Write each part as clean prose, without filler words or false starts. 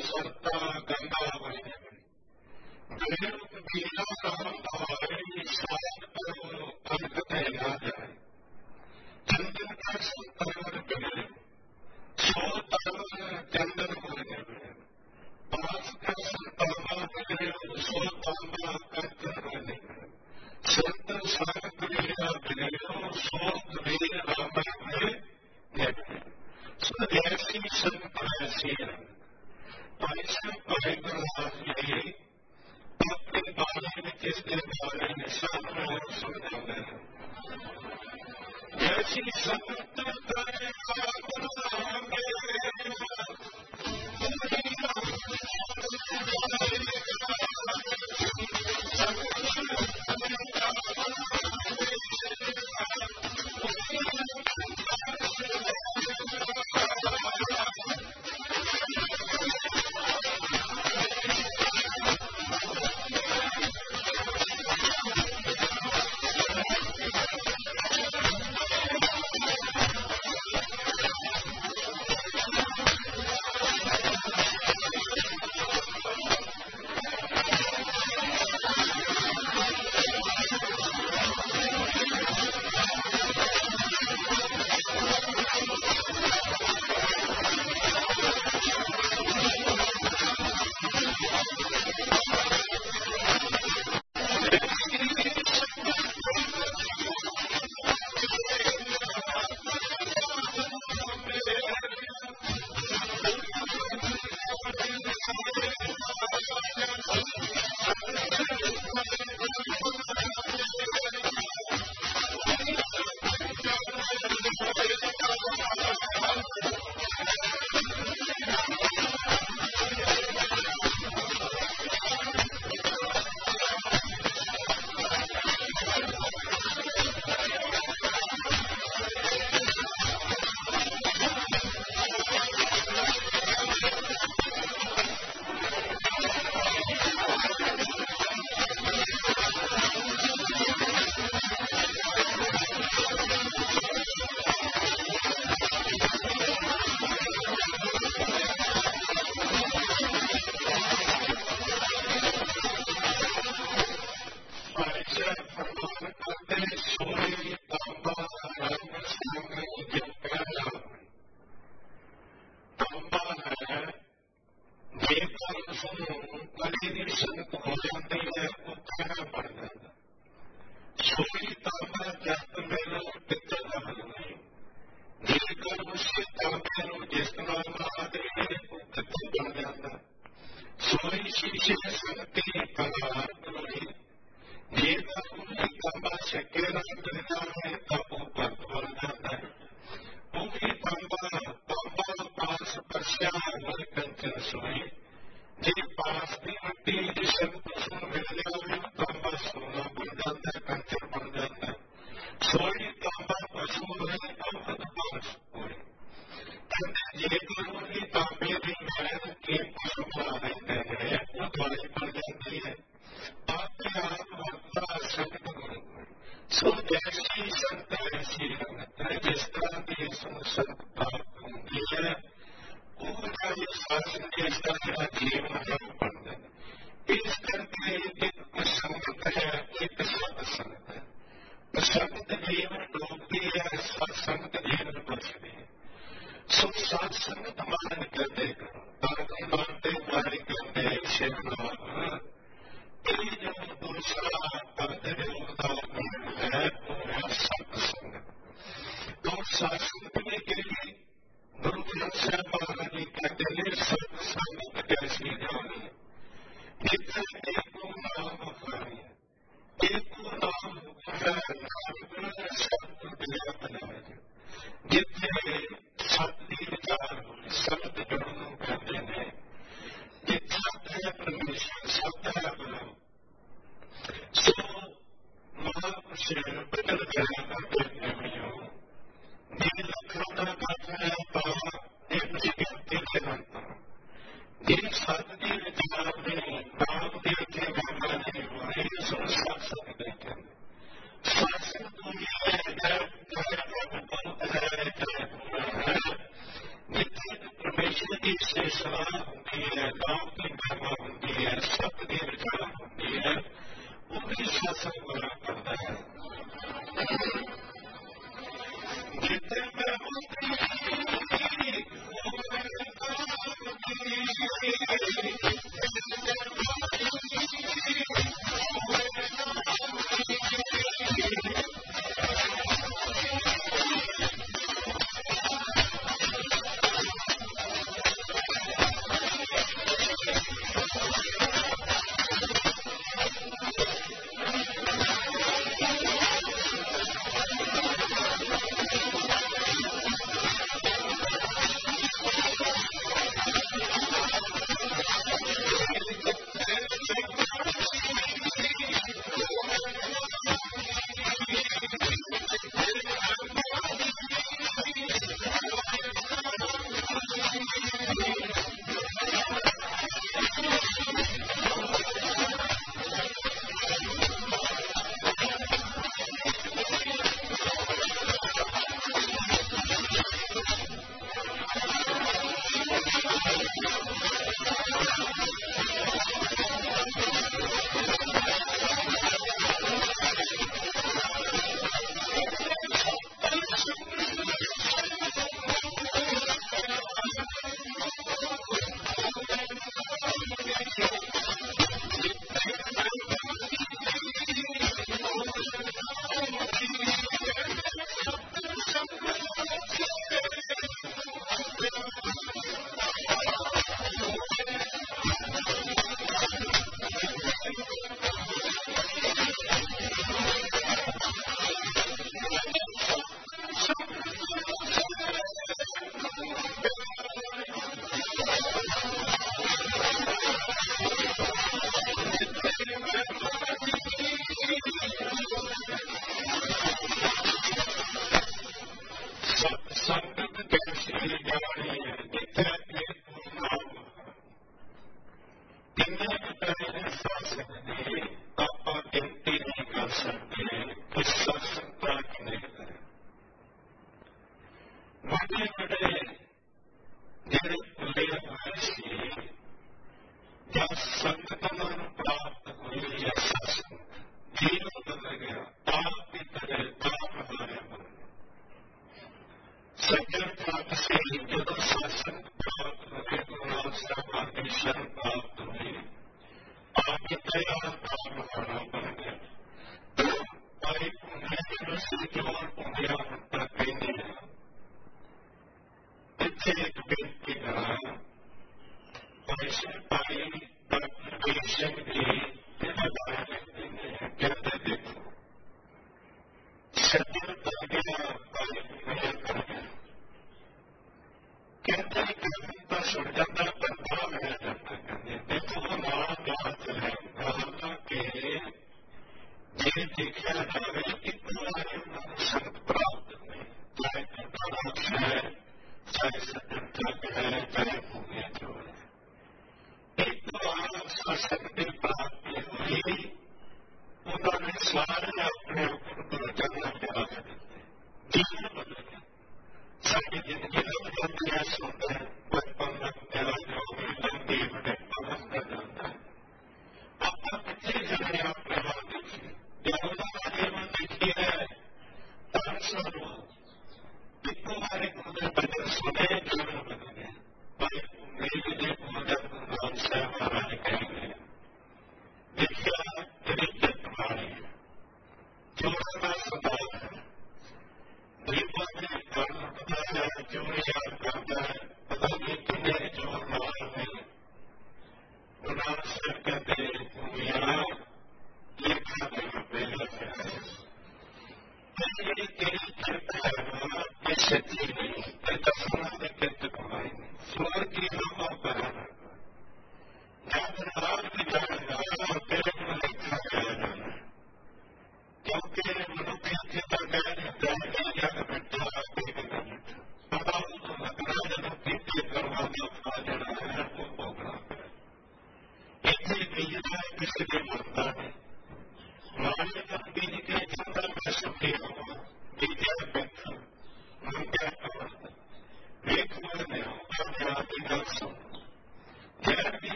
सत्ता गंगा बने देव बीना राम हमारे साथ अंत कहना जाए चंदन का संतर्वर बने सो तरवर चंदन बने पास का संतामा बने सो तांबा कंचन बने संत संत वीरा बने सो वीर राम बने ऐसी संत ऐसी ऐसे परिवार अपने बारे में किसके बारे में सामने समझाना है ऐसी संत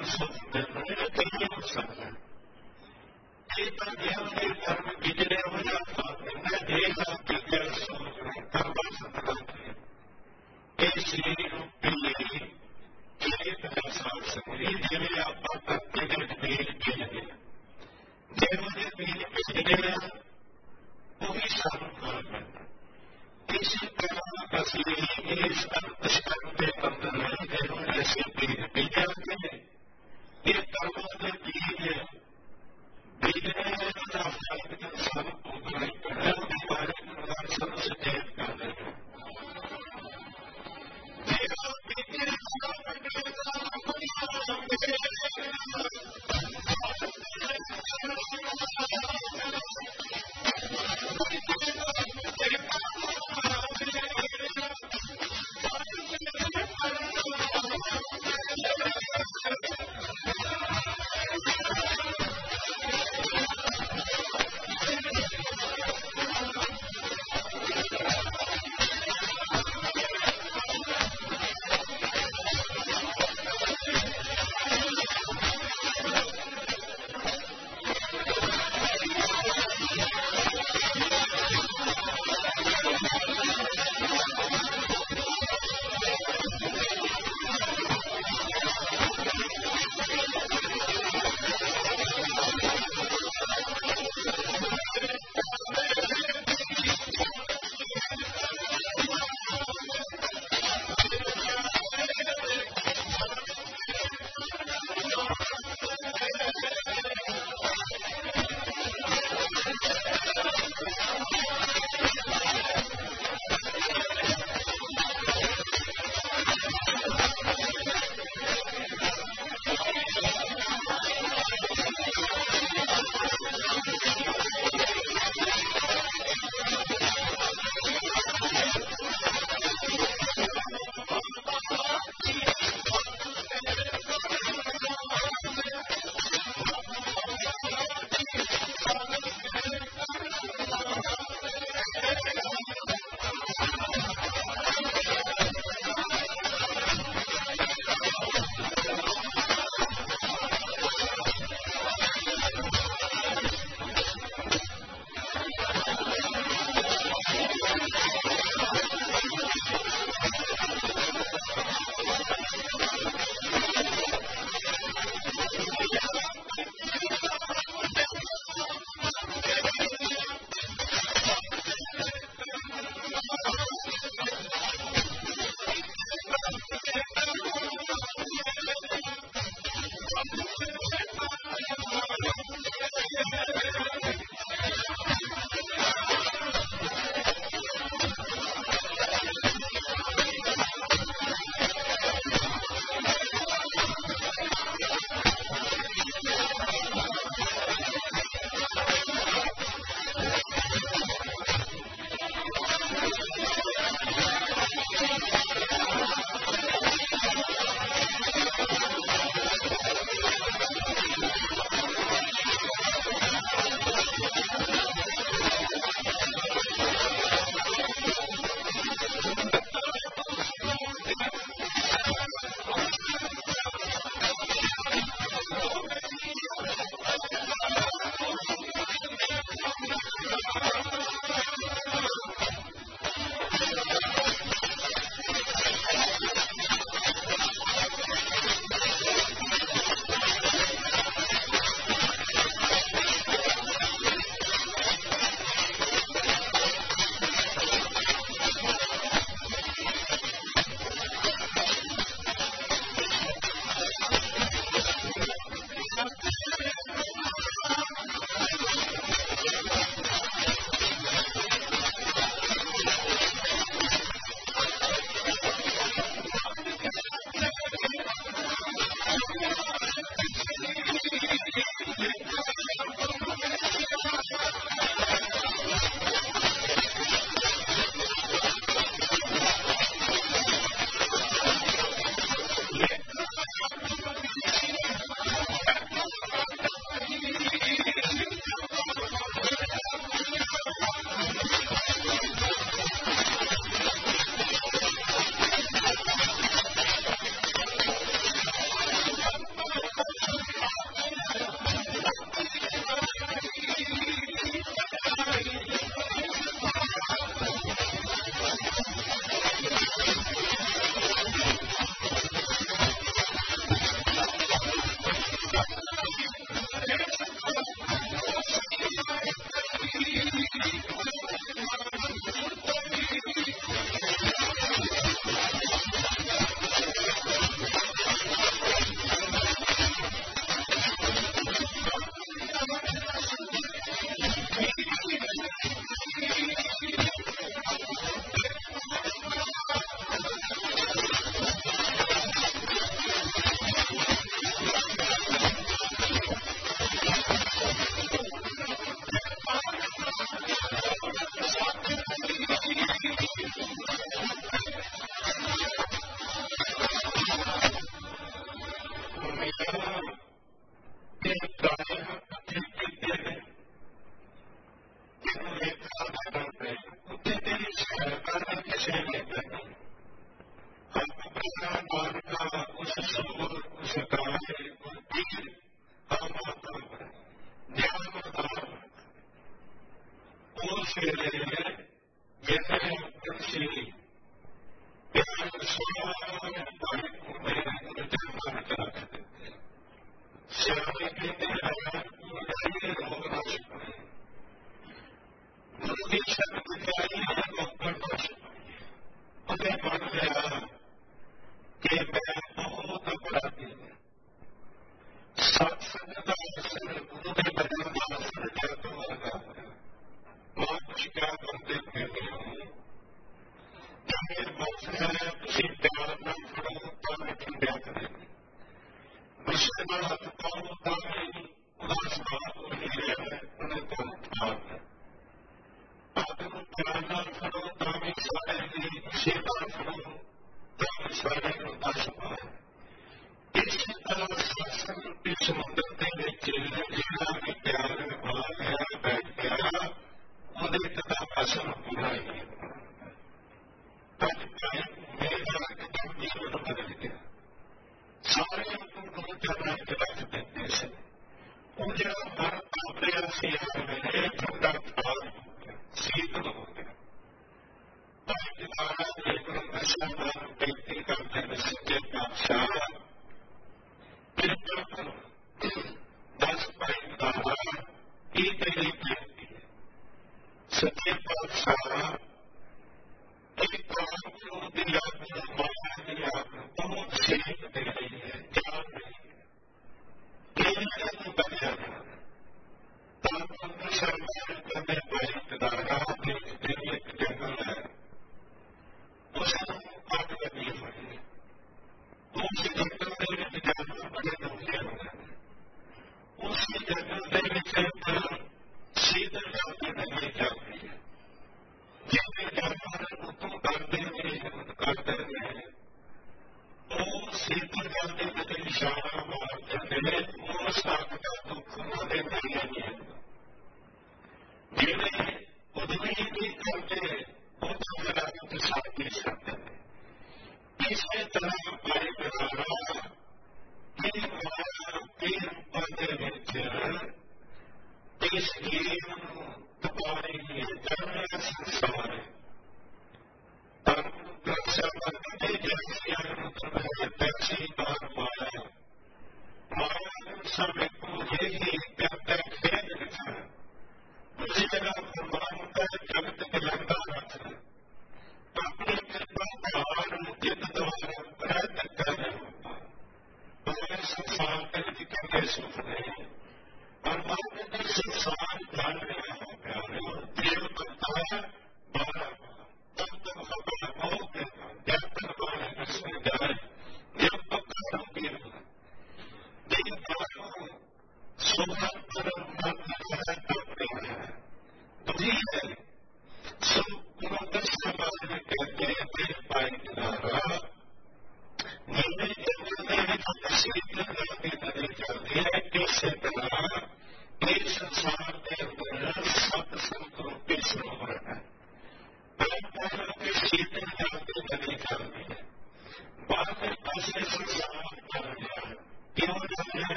ਸੁਣਦੇ ਨੇ ਕਈ ਹੋ ਸਕਦਾ ਇਹ ਤਾਂ ਦੇਵ ਦੇ ਧਰਮ ਵਿਚਰੇ ਹੋ ਜਾਂਦਾ ਮੈਂ ਦੇਖ ਕੇ ਕਰ ਸੋਚ ਰਿਹਾ ਕਰਵਾ ਸਕਦਾ ਇਹ ਸਰੀਰ ਨੂੰ ਪੀਲੇ ਇਹ ਤਾਂ ਸਾਲ ਸਕਦੀ ਜਿਵੇਂ ਆਪਾਂ ਧਰਤੀ ਦੇ ਪੀਲ ਪੀਲੇ ਦੇਵ ਦੇ ਪੀਲ ਪੀਲੇ ਉਹ ਵੀ ਸਾਨੂੰ ਕਰ ਪੈਂਦਾ ਇਸੇ ਤਰ੍ਹਾਂ ਅਸੀਂ ਇਸ ਅਸ਼ਕਰ ਦੇ ਅੰਦਰ ਰਹਿੰਦੇ ਹੋਏ ਅਸੀਂ ਪੀਲ ਪੀ ਜਾਂਦੇ ਨੇ ਇਹ ਧਰਮਾਂ ਦੇ ਪੀਲ ਬੀਜਣੇ ਦਾ ਫਲ ਸਾਨੂੰ ਭੋਗਣਾ ਹੀ ਪੈਣਾ ਉਹਦੇ ਬਾਰੇ ਪ੍ਰਧਾਨ ਸਾਨੂੰ ਸੁਚੇਤ ਕਰ ਰਹੇ ਹੋ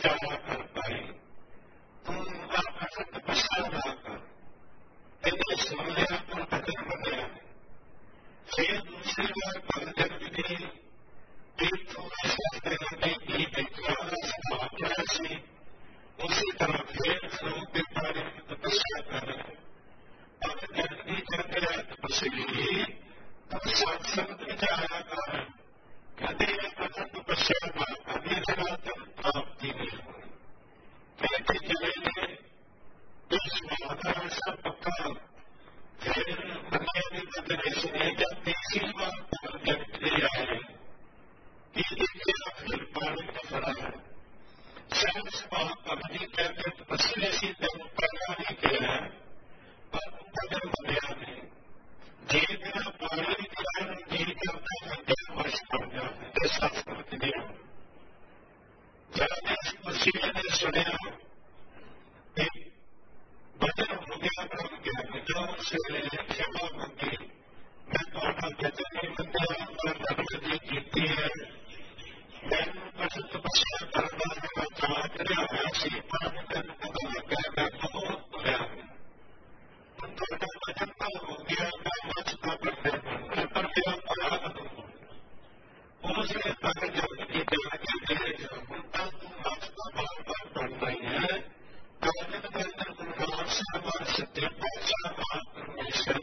जाया कर पाए। तू उनका कठिन तपस्या ना कर, इन्हें सुन लिया तो कठिन बनया। फिर दूसरी बार पलटन विधि एक थोड़ा सा करने की देखा समाप्त से उसी तरह फिर लोग के बारे में तपस्या करें। अब जल्दी करते हैं तपस्या तो सत्संग में जाया कर, कभी कठिन तपस्या का कभी जनातन प्राप्ति नहीं हुई। कैसे चलेंगे इस माता ऐसा पक्का। फिर दुनिया में बदले सुने जब तीसरी बार पलटन विधि आए फिर पानी में पड़ा है। साइंस अवधि कहते तपस्या से पैदा नहीं किया है पर बदल बनया नहीं। जे बिना पानी पिलाए जी करता है 10 वर्ष पड़ जाता है। ऐसा फर्क नहीं हो। जब इस मसीह ने सुना एक बदल हो गया ब्रह्म ज्ञान जो उससे क्षमा मांगी, मैं थोड़ा बदल नहीं बनता पर धर्म जीती है। मैंने कठिन तपस्या करना मेरा चाह रहा ऐसी पानी में पता लगा मैं बहुत बुरा हूँ। थोड़ा बचता हो गया मैं मचता करने पर मेरा अपराध हो। उसने कहा जब की जाके देख तब तुम रास्ता बार बार बढ़ रही है। कानून के अंदर गुरुनाथ से हमारे सत्य पैसा मात्र में से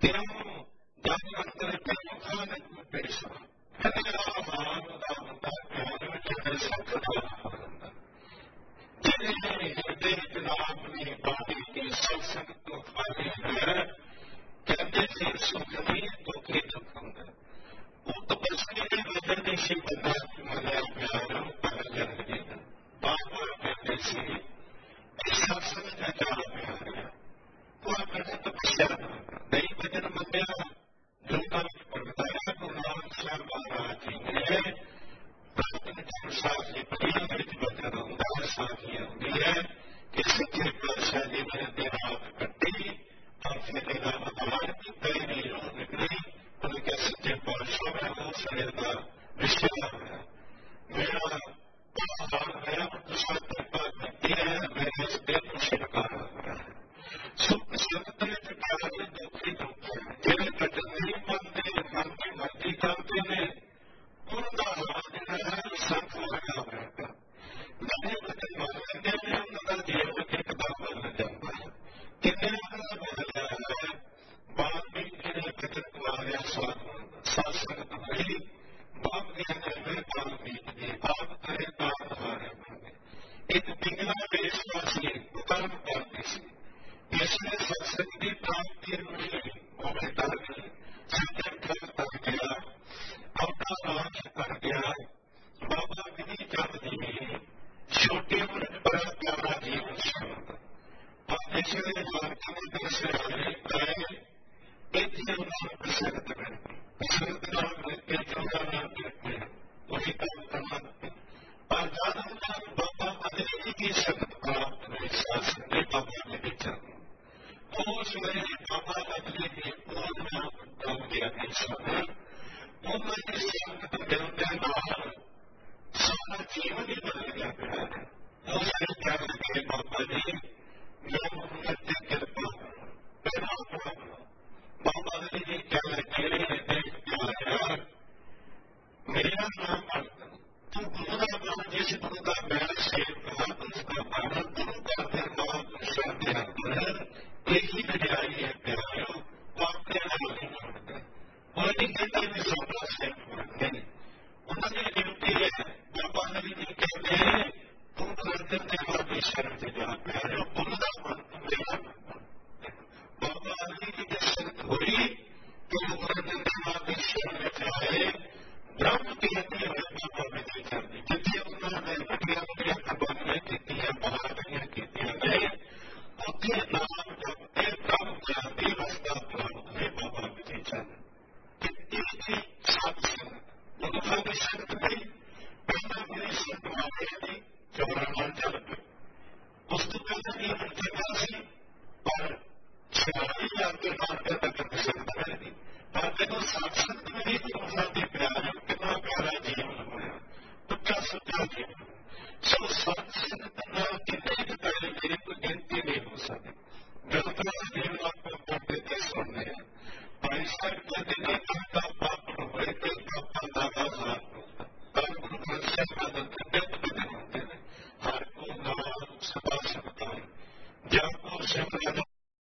ਕਿਉਂ ਜਦ ਅੰਦਰ ਕਿਉਂ ਖਾਣ ਨੂੰ ਪੇਸ਼ ਹੋ ਕਦੇ ਆਵਾਜ਼ ਦਾ ਹੁੰਦਾ ਪਿਆਰ ਵਿੱਚ ਸੁੱਖ ਦਾ ਹੁੰਦਾ ਜਿਹਨੇ ਹਿਰਦੇ ਜਨਾਬ ਨੇ ਬਾਣੀ ਦੀ ਸਤਸੰਗ ਤੋਂ ਖਾਲੀ ਹੈ ਕਹਿੰਦੇ ਸੀ ਸੁੱਖ ਨਹੀਂ ਦੁੱਖ ਹੀ ਦੁੱਖ ਹੁੰਦਾ ਉਹ ਤਪਸਵੀ ਦੇ ਵਜਨ ਦੇ ਸ਼ਿਵ ਬੰਦਾ ਮਲਿਆ ਪਿਆਰ ਪਰ ਜਨਮ ਜੀ ਬਾਬਾ ਕਹਿੰਦੇ ਸੀ ਇਹ ਸਤਸੰਗ ਦਾ ਚਾਰ ਪਿਆਰ ਹੈ ਉਹ ਆਪਣੇ ਤਪੱਸਿਆ ਨਹੀਂ ਵਜਨ ਮੰਨਿਆ ਲੋਕਾਂ ਵਿੱਚ ਪ੍ਰਗਟਾਇਆ ਗੁਰੂ ਨਾਨਕ ਸਾਹਿਬ ਮਹਾਰਾਜ ਜੀ ਨੇ ਪ੍ਰਾਤਨ ਸੰਸਾਰ ਦੀ ਪੜੀਆਂ ਵਿੱਚ ਵਜਨ ਹੁੰਦਾ ਸਾਖੀ ਆਉਂਦੀ ਹੈ ਕਿ ਸੱਚੇ ਪਾਤਸ਼ਾਹ ਜੀ ਨੇ ਤੇ ਰਾਤ ਕੱਟੀ और फिर आधार की कई नहीं निकली उनके सच्चे पातशाह में वो शरीर का विषय है मेरा हाल गया दूसरा कृपा करती है मेरे इस देह को छिड़कार है सुख संत में प्यार में दुखी दुख है जिन्हें कटन नहीं पाते मन की मर्जी करते हैं उनका हाल है संत लगा रहता नहीं वचन मान लेते हैं उनका जीवन की किताब बन जाता है कितने सत्संग हुई बाप ने बाल्मीकि ने आप करे तार एक पिंगला देशवासी कर्म करते थे इसने सत्संग की प्राप्ति मिली वो बेटा गई संकट कर गया अपना लाभ कर गया बाबा विधि चंद जी ने छोटी उम्र बड़ा प्यारा जीवन शुरू और इसलिए भारत में दस आए एक प्रसिद्ध करते प्रसिद्ध नाम करते चौदह नाम करते वही काम करना और ज्यादा बाबा बदली की शब्द प्राप्त हुए शासन ने बाबा ने विचार तो उस मेरे बाबा बदली के पूर्ण नाम डाल दिया गया उन्होंने संगत मिलते नाम सारा जीवन ही बदल गया है उसने क्या लगे बाबा जी मैं उन्नति कृपा मेरा बाबा जी क्या लगे मेरा नाम तू गुरु का नाम जिस गुरु का मैं सेव कहा उसका पालन गुरु का निर्माण अंदर एक ही बजाई है प्यारो वो अपने नाम नहीं मानते और नहीं कहते भी सबका सेव मानते उन्होंने ड्यूटी है बाबा जी कहते हैं तुम करते थे ईश्वर से जा प्यारो गुरु का मान मेरा बाबा जी की संत हुई तो ईश्वर में जाए ब्रह्म की हत्या बाबा में नहीं करनी जितने उन्होंने बढ़िया बढ़िया कबानियां की है बहादुरियां की है उतने नाम जपते ब्रह्म जाति रस्ता प्राप्त हुए बाबा में नहीं जाना कितनी थी सत्संग उन्होंने भी संत नहीं पहला मेरी संत माने थी चौराना चल गए उस तो पहले भी उनके पास ही पर छाई आपके नाम के तक संत नहीं पर जब सत्संग में ही उन्होंने प्यार कितना प्यारा जीवन होया उच्चा सुचा जीवन सो सत्संग करना कितने पहले मेरी कोई गिनती नहीं हो सकती जब तक जीवन आपको पढ़ते थे सुनने भाई साहब कहते थे आपका पाप हुए तो आपका दादा हाथ होता गुरु ग्रंथ साहिब मदद बदल होते हैं हर को नाम सदा सकता है जब को सिमरन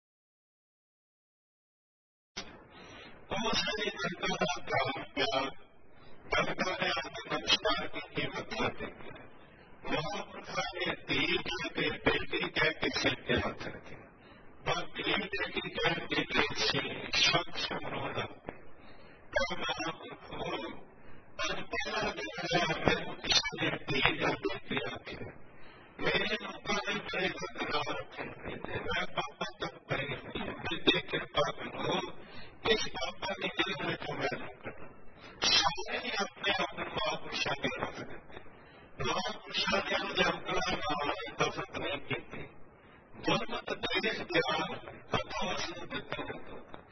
उसने जनता का काम प्यार जनता ने आपके नमस्कार की कीमत करते महापुरुषों ने तीर के बेटी कह के सिर के हाथ रखे और तीर बेटी कह के स्वच्छ मनोना महापुरुषों आज पहला दिन किसी ने तीर का बेटी आके मेरे लोगों ने बड़े खतरा रखे मैं पापा तक पहले मैं कृपा करो इस बाबा के दिल में जो मैं करना सारे ही अपने अपने महापुरुषों के रख देते महापुरुषों ने मुझे अपना दफत नहीं की थी गुरमत देश ज्ञान हथों से देते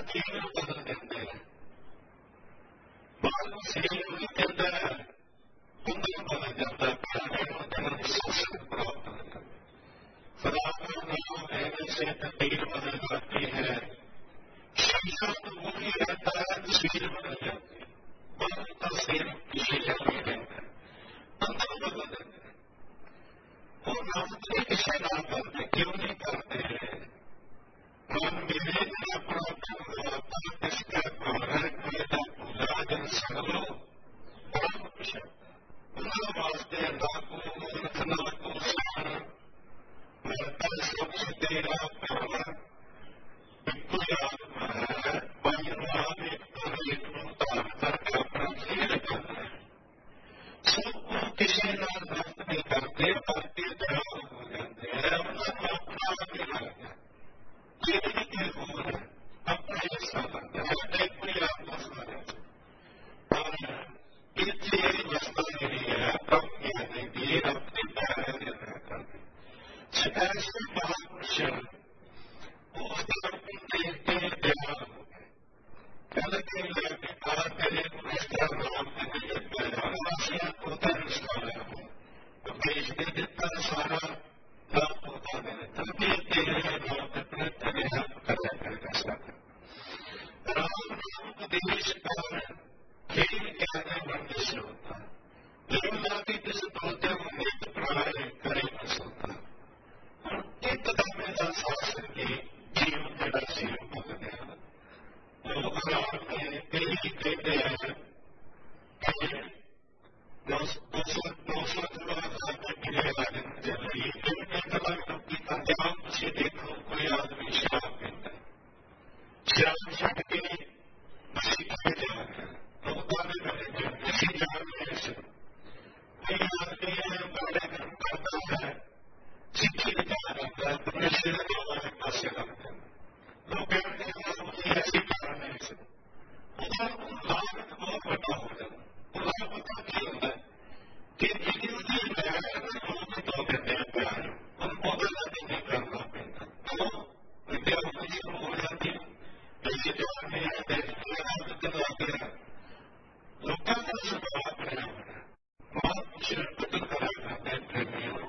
ਜੀਵਨ ਬਦਲ ਦਿੰਦੇ ਆ। ਮਨ ਸਰੀਰ ਵੀ ਦਿੰਦਾ ਹੈ, ਕੁੰਦਨ ਬਦਲ ਜਾਂਦਾ, ਪਿਆਰੇ ਨੂੰ ਜਨਮ ਸ਼ਾਸਨ ਪ੍ਰਾਪਤ ਹੁੰਦਾ। खुदा का नाम लेने से तकदीर बदल जाती है। शमशान वही रहता है, तस्वीर बदल जाती है। मन का सिर किसी जगह रहता है, अंदर बदल देते हैं। वो नाम किसी ना करते, क्यों नहीं करते हैं? मन मेरे ने अपना आता किसका कारण पैदा पूरा जन सगलो बड़ा कुछ उन्हें वास्ते ना को रखना को सारा सबसे तेरा प्यार बिल्कुल आत्मा है। बाहर एक उतार करके अपना खेल करना है। सबको किसी ना नष्ट नहीं करते, करते दयाल हो जाते हैं। अपना अपना आगे लगता है, ये भी हो रहा है, अपना हिस्सा बनता है, कोई आपस में और इतनी वस्ता नहीं है, कम नहीं दी, अपने पैर में रहता है। ऐसे महापुरुष उस धर्म को देखते ही तैयार हो गए। कहने के लिए कहा तेरे रिश्ता नाम देने लग गया, राशियां पोता रिश्ता है वो तो भेज दे देता सारा नाम पोता दे देता, तेरे नाम अपने तेरे नाम करने करके साथ राम नाम को देश का खेल कहने बनने से होता है। लेकिन लाके किसी बोलते होंगे तो प्राय करे बस होता है। एकदम शासन के जीवन मेरा जीवन बन गया। लोग यही कहते हैं कि 200 पंजाब से देखो कोई आदमी शराब पीता है, शराब छट के नशे पे जा रहा है, लोगों ने किसी जानने से कोई आदमी बड़े कर्म करता है, शिक्षी जा रहा है, तो नशे वाले पासे लगते हैं। लोग कहते हैं ऐसी कारण नहीं से लाभ बहुत बड़ा हो जाता। लाभ पता क्या होता है कि जिंदगी में तो कहते हैं प्यार उनको गलत नहीं करना पड़ता, तो विद्यार्थी से हो जाती है। ऐसे प्यार नहीं आते आते हैं, लोगों का स्वभाव बना बना बहुत कुछ बदल करा करते हैं। प्रेमियों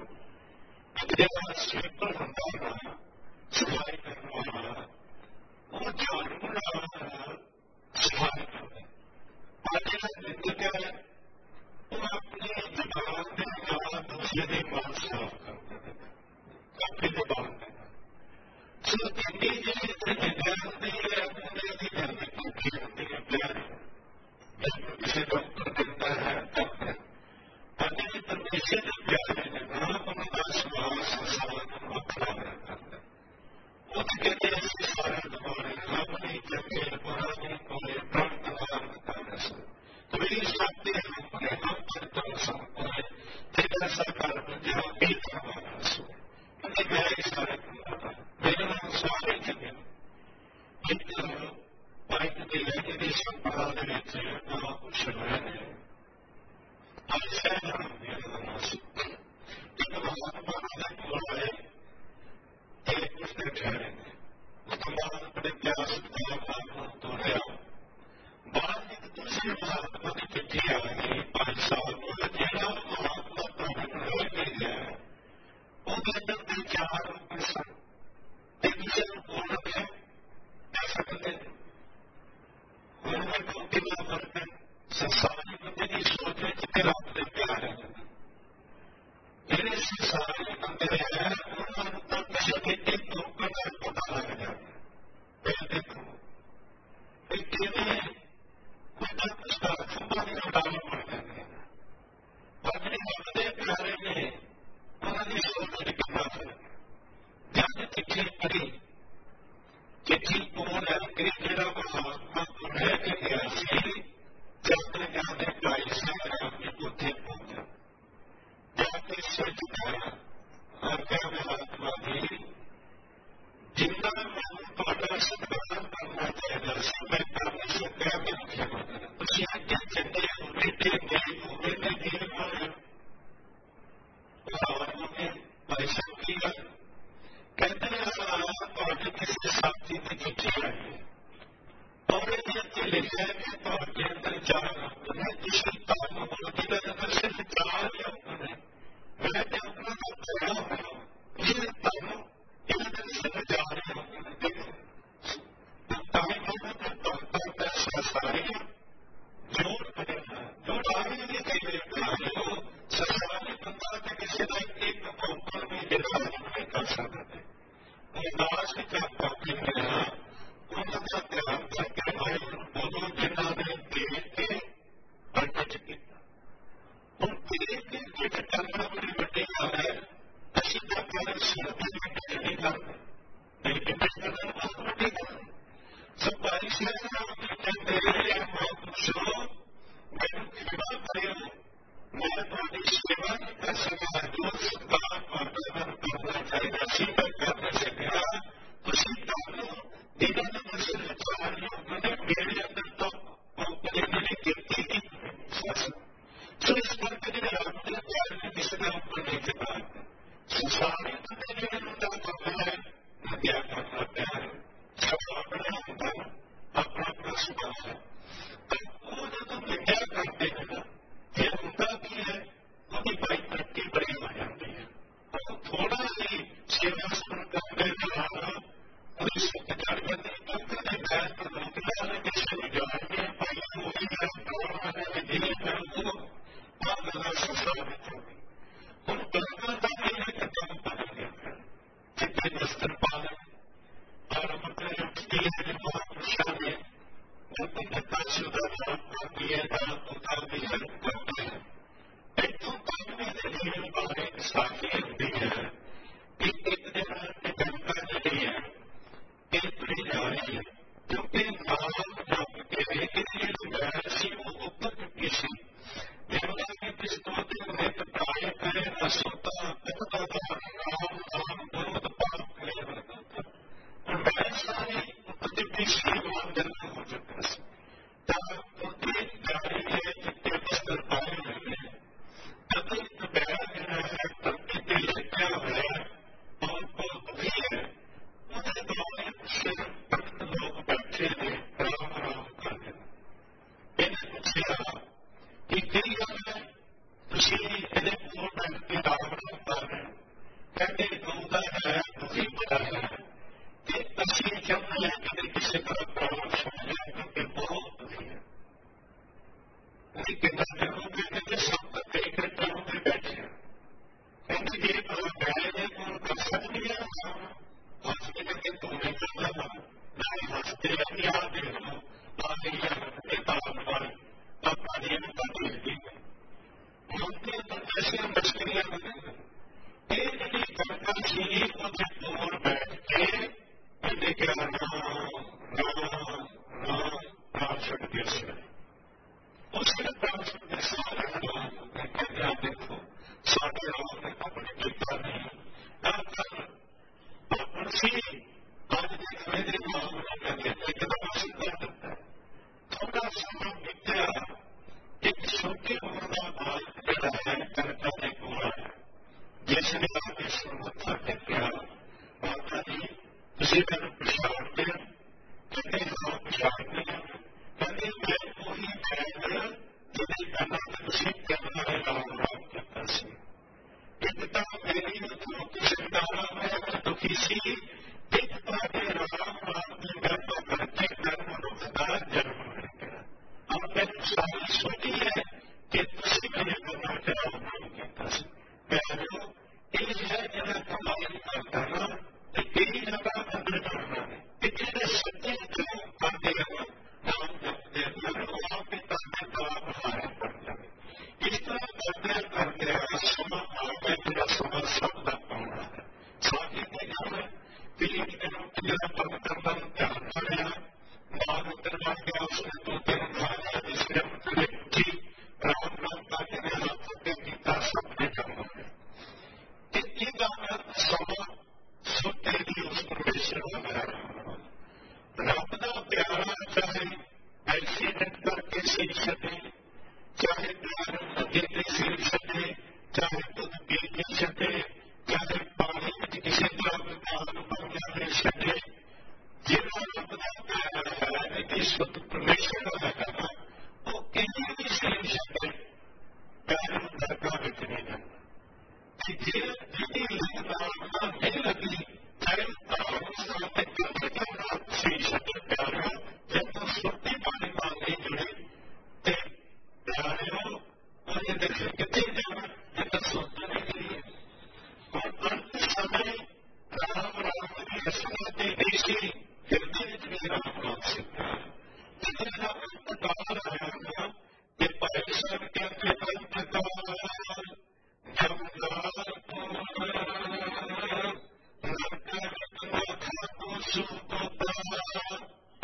सिंपल होता है, सफाई करने वाला वो झाड़ू वाला सफाई करता है। आगे जिंदगी है वो अपनी जबान के अलावा दूसरे दिन मन साफ करता है, अपनी जबान देना सो जिंदगी जिससे ज्ञान नहीं है अपने की करने की होती है। प्यार जब किसी डॉक्टर देता है तब अगर परमेश्वर ने प्यार देना अपना श्वास वक्रा करता है। वो कहते हैं सारे दोबारे हम नहीं करते, पुराने कोई प्रण तलार बताने से तो मेरी शक्ति है अपने हम करता सकते हैं। तेरा सरकार में जहाँ भी करवाना सो क्योंकि मैं इस सारे करता मेरे नाम सारे जगह एक पाइप के लिए भी संभाल देते हैं ना कुछ रहने ऐसा नाम मेरा नाम एक महात्मा ने बोला है एक उसने ठहरेंगे उसके बाद बड़े प्यास तो लिया बाद एक दूसरे महात्मा की चिट्ठी आ गई 5 साल में जेड़ा महात्मा प्रभु ले गया वो अंदर के 4 पर्सन एक दूसरे को बोल रहे ऐसा करते उन्होंने को बिना करते संसारी बंदे की सोच में जितने अपने प्यार है मेरे संसारी बंदे हैं उन्होंने तो किसी के एक धोखा का पता लग जाता है। देखो एक कोई उसका खंबा नहीं डालना पड़ जाता है अपने अपने प्यारे में उन्होंने सोच निकलना था ध्यान चिट्ठी पढ़ी चिट्ठी बोल है कि मेरा महात्मा को रह के गया सी जाते जाते भाई साहब अपने बुद्धि पहुंचा जाते सिर झुकाया और क्या महात्मा भी जिंदा ਤੁਹਾਡਾ ਸਤਿਕਾਰ ਕਰਨਾ ਚਾਹੀਦਾ ਸੀ। ਮੈਂ ਕਰਨੀ ਸੀ ਕਹਿ ਕੇ ਲਿਖਿਆ ਤੁਸੀਂ ਅੱਜ ਚੰਗੇ ਹੋਵੇ ਤੇ ਗਏ ਹੋਵੇ ਤੇ ਗਏ ਹੋਵੇ ਨੇ ਭਾਈ ਸਾਹਿਬ ਕੀ ਗੱਲ ਕਹਿੰਦੇ ਤੁਹਾਡੇ ਕਿਸੇ ਸਾਥੀ ਦੀ ਚਿੱਠੀ ਆਈ ਕਰਨਾ ਬਹੁਤ ਵੱਡੀ ਗੱਲ। ਸੋ ਭਾਈ ਸਾਹਿਬ ਕਹਿੰਦੇ ਮਹਾਂਪੁਰਸ਼ੋ ਮੈਨੂੰ ਖਿਮਾ ਕਰਿਓ, ਮੈਂ ਤੁਹਾਡੀ ਸੇਵਾ ਨਹੀਂ ਕਰ ਸਕਿਆ, ਜੋ ਸਤਿਕਾਰ ਕਰਨਾ ਚਾਹੀਦਾ ਸੀ ਮੈਂ ਕਰ ਨਹੀਂ ਸਕਿਆ। ਤੁਸੀਂ ਤੁਹਾਨੂੰ ਇਹਨਾਂ ਦੇ ਮਸਲੇ ਵਿਚਾਰ ਨੇ ਮੇਰੇ ਅੰਦਰ ਤੋਂ ਜਿਹੜੀ ਕੀਤੀ ਨਹੀਂ। ਸੋ ਇਸ ਕਰਕੇ ਜਿਹੜੇ ਰੱਬ ਦੇ ਪਿਆਰ ਨੇ ਕਿਸੇ ਦੇ ਉੱਪਰ ਨਹੀਂ ਚੁਕਾ। ਸਾਰੇ ਬੰਦੇ ਜਿਹੜੇ ਮੁੰਡਾ ਕਰਦਾ ਹੈ ਕਿਆ ਕਰਨਾ ਪਿਆ ਹੈ, ਸਭ ਆਪਣਾ ਹੁੰਦਾ ਆਪਣਾ ਆਪਣਾ ਸੁਭਾਅ ਹੈ। ਤਾਂ ਉਹ ਜਦੋਂ ਨਿੰਦਿਆ ਕਰਦੇ ਨੇ ਫਿਰ ਹੁੰਦਾ ਕੀ ਹੈ, ਉਹਦੀ ਭਾਈ ਤਰੱਕੀ ਬੜੀ ਹੋ ਜਾਂਦੀ ਹੈ। ਉਹ ਥੋੜਾ ਹੀ ਸੇਵਾ ਸੁਣ ਕਰਦੇ ਨਾਲ ਉਹਦੀ ਸੁੱਖ ਚੜ ਜਾਂਦੀ, ਕਿਉਂਕਿ ਉਹਦੇ ਪੈਰ ਤੋਂ ਰੋਕਦਾ ਨੇ ਕਿਸੇ ਨੂੰ ਜਾਣਦੇ ਭਾਈ ਉਹੀ ਗੱਲ ਕਰਵਾ ਨੇ ਜਿਹੇ ਕਰੋ ਆਹ ਗੱਲਾਂ ਸੰਸਾਰ ਵਿੱਚ ਹੋ ਗਈ। ਹੁਣ ਬਰਕਤ ਦਾ ਇਹ ਇੱਕ ਕੰਮ ਬਣ ਗਿਆ ਜਿੱਥੇ ਵਸਤਰ ਪਾਲਣ ਔਰ ਮਤਲਬ ਉੱਠਦੀ ਹੈ ਜੋ ਮਹਾਂਪੁਰਸ਼ਾਂ ਨੇ ਉਹ ਦਿੱਤਾ ਸੀ ਉਹਦਾ ਨਾਮ ਕਰਦੀ ਹੈ ਤਾਂ ਉਹਦਾ ਵੀ ਹੈਲਪ ਕਰਦੀ ਹੈ। ਇੱਥੋਂ ਤੱਕ ਵੀ ਜਿਹੜੇ ਬਾਰੇ ਸਾਖੀ ਹੁੰਦੀ ਹੈ ਕਿ ਇੱਕ ਦਿਨ ਜਨਤਾ ਜਿਹੜੀ ਹੈ ਇਹ ਤੁਰੀ ਜਾ ਰਹੀ ਹੈ, ਕਿਉਂਕਿ ਨਾਮ ਜਪ ਕੇ ਇਹਦੀ ਜਿਹੜੀ ਬੈਠ ਸੀ ਉਹ ਉੱਪਰ ਚੁੱਕੀ ਸੀ। ਜਿਹੜਾ ਕਿ ਜਿਸ ਤੋਂ ਨਿਤ ਪ੍ਰਾਏ ਕਰੇ ਅਸੁਤਾ ਪਿਤਾ ਦਾ ਨਾਮ ਨਾਮ ਬਹੁਤ ਪਾਪ ਕਰੇ ਵਰਤਾ। ਹੁਣ ਬੈਠ ਸਾਰੀ ਉੱਪਰ ਚੁੱਕੀ ਸੀ ਮੰਦਰ ਹੋ ਚੁੱਕਾ ਸੀ। ਤਾਂ ਉੱਥੇ ਜਾ ਰਹੀ ਹੈ ਜਿੱਥੇ ਵਸਤਰ ਪਾਏ ਹੋਏ ਨੇ ਅਤੇ ਇੱਕ ਬੈਠ ਜਿਹੜਾ ਹੈ ਧਰਤੀ ਤੇ ਲੱਗਿਆ ਹੋਇਆ ਔਰ ਬਹੁਤ ਦੁਖੀ ਹੈ। ਉਹਦੇ ਦੁਆਲੇ ਸਿਰ ਭਗਤ ਲੋਕ ਬੈਠੇ ਨੇ ਰਾਮ ਰਾਮ ਕਰਦੇ ਨੇ। ਇਹਨੇ ਪੁੱਛਿਆ ਕਿ ਕਿਹੜੀ ਗੱਲ ਹੈ, ਤੁਸੀਂ ਇਹਦੇ ਕੋਲ ਬੈਠ ਕੇ ਰਾਮ ਰਾਮ ਕਰ ਰਹੇ ਹੋ। ਕਹਿੰਦੇ ਗਾਉਂਦਾ ਹੈ ਦੁਖੀ ਬੜਾ ਹੈ ਤੇ ਅਸੀਂ ਚਾਹੁੰਦੇ ਹਾਂ ਕਿ ਕਿਸੇ ਤਰ੍ਹਾਂ ਪ੍ਰਾਣ ਸੁਣ ਜਾਏ ਕਿਉਂਕਿ ਬਹੁਤ ਦੁਖੀ ਹੈ। ਅਸੀਂ ਕਿੱਦਾਂ ਕਰੋਗੇ ਕਿ ਸਭ ਤੱਕ ਕਈ ਘੰਟਿਆਂ ਤੇ ਬੈਠੇ ਹਾਂ। ਕਹਿੰਦੇ ਜੇ ਮੈਂ ਇਹਦੇ ਕੋਲ ਕਰ ਸਕਦੀ ਹਾਂ ਹੱਸ ਕੇ ਕਿ ਤੂੰ ਨਹੀਂ ਕਰਦਾ ਨਾ ਹੱਸਦੇ ਰਹਿੰਦੇ ਆ ਦੇ ਲੋ ਆ ਗਈ ਇਹ ਭਾਵ ਵਾਲੀ ਆਪਾਂ ਜੀ ਨੂੰ ਕਰ ਲੈਂਦੀ ਮੌਕੇ ਤਾਂ ਐਸੀਆਂ ਮੁਸ਼ਕਿਲਾਂ ਇਹ ਜਿਹੜੀ ਜਨਤਾ ਸੀ ਉਹਦੇ ਕੋਲ ਬੈਠ ਕੇ ਇਹਦੇ ਕਿਹਾ ਨਾਮ ਛੱਡਦੇ ਸੀ। ਉਸ ਨੇ ਨਾਮ ਛੱਡਦੇ ਸਾਰੇ ਕਹਿੰਦੇ ਦੇਖੋ ਸਾਡੇ ਲੋਕ ਨੇ ਆਪਣੇ ਕੀਤਾ ਨਹੀਂ ਪਰ ਸੀ ਅੱਜ ਦੇ ਸਮੇਂ ਦੇ ਮਾਹੌਲ ਕਹਿੰਦੇ ਇੱਕਦਮ ਅਸੀਂ ਕਰ ਦਿੱਤਾ। ਥੋੜਾ ਸਮਾਂ ਬੀਤਿਆ ਇੱਕ ਛੋਟੀ ਉਮਰ ਦਾ ਬਾਲਕ ਜਿਹੜਾ ਹੈ ਜਨਤਾ ਦੇ ਕੋਲ ਆਇਆ ਜਿਸ ਨੇ ਆ ਕੇ ਮੱਥਾ ਟੇਕਿਆ। ਮਾਤਾ ਜੀ ਤੁਸੀਂ ਮੈਨੂੰ ਪਛਾਣਦੇ ਹੋ? ਕਹਿੰਦੇ ਹਾਂ ਪਛਾਣਦੇ ਹਾਂ। ਕਹਿੰਦੇ ਮੈਂ ਉਹੀ ਬੈਠ ਜਿਹਦੇ ਪਹਿਲਾਂ ਤੁਸੀਂ ਕਹਿੰਦਾ ਹੈ ਰਾਮ ਰਾਮ ਕੀਤਾ ਸੀ। ਇੱਕ ਤਾਂ ਮੇਰੀ ਸ਼ਿਕਾਰਾ ਮੈਂ ਦੁਖੀ ਸੀ, ਇੱਕ ਤੁਹਾਡੇ ਰਾਮ ਰਾਮ ਦੀ ਕਿਰਪਾ ਕਰਕੇ ਮੈਨੂੰ ਰੁਜ਼ਗਾਰ ਜਨਮ ਮਿਲ ਗਿਆ। अब मैंने सारी सोची है कि तुसी मेरे गुनाह के राम राम कहता है प्यारो ये है जरा कमाई करता ना तो यही जगह अंदर करना है इतने सच्चे क्यों करते रहो नाम जपते रहो आपके तस्वीर का सहारा पड़ जाए। इस तरह करते समय आ गया तेरा समय सब तक पाना है। साथ ही देखा है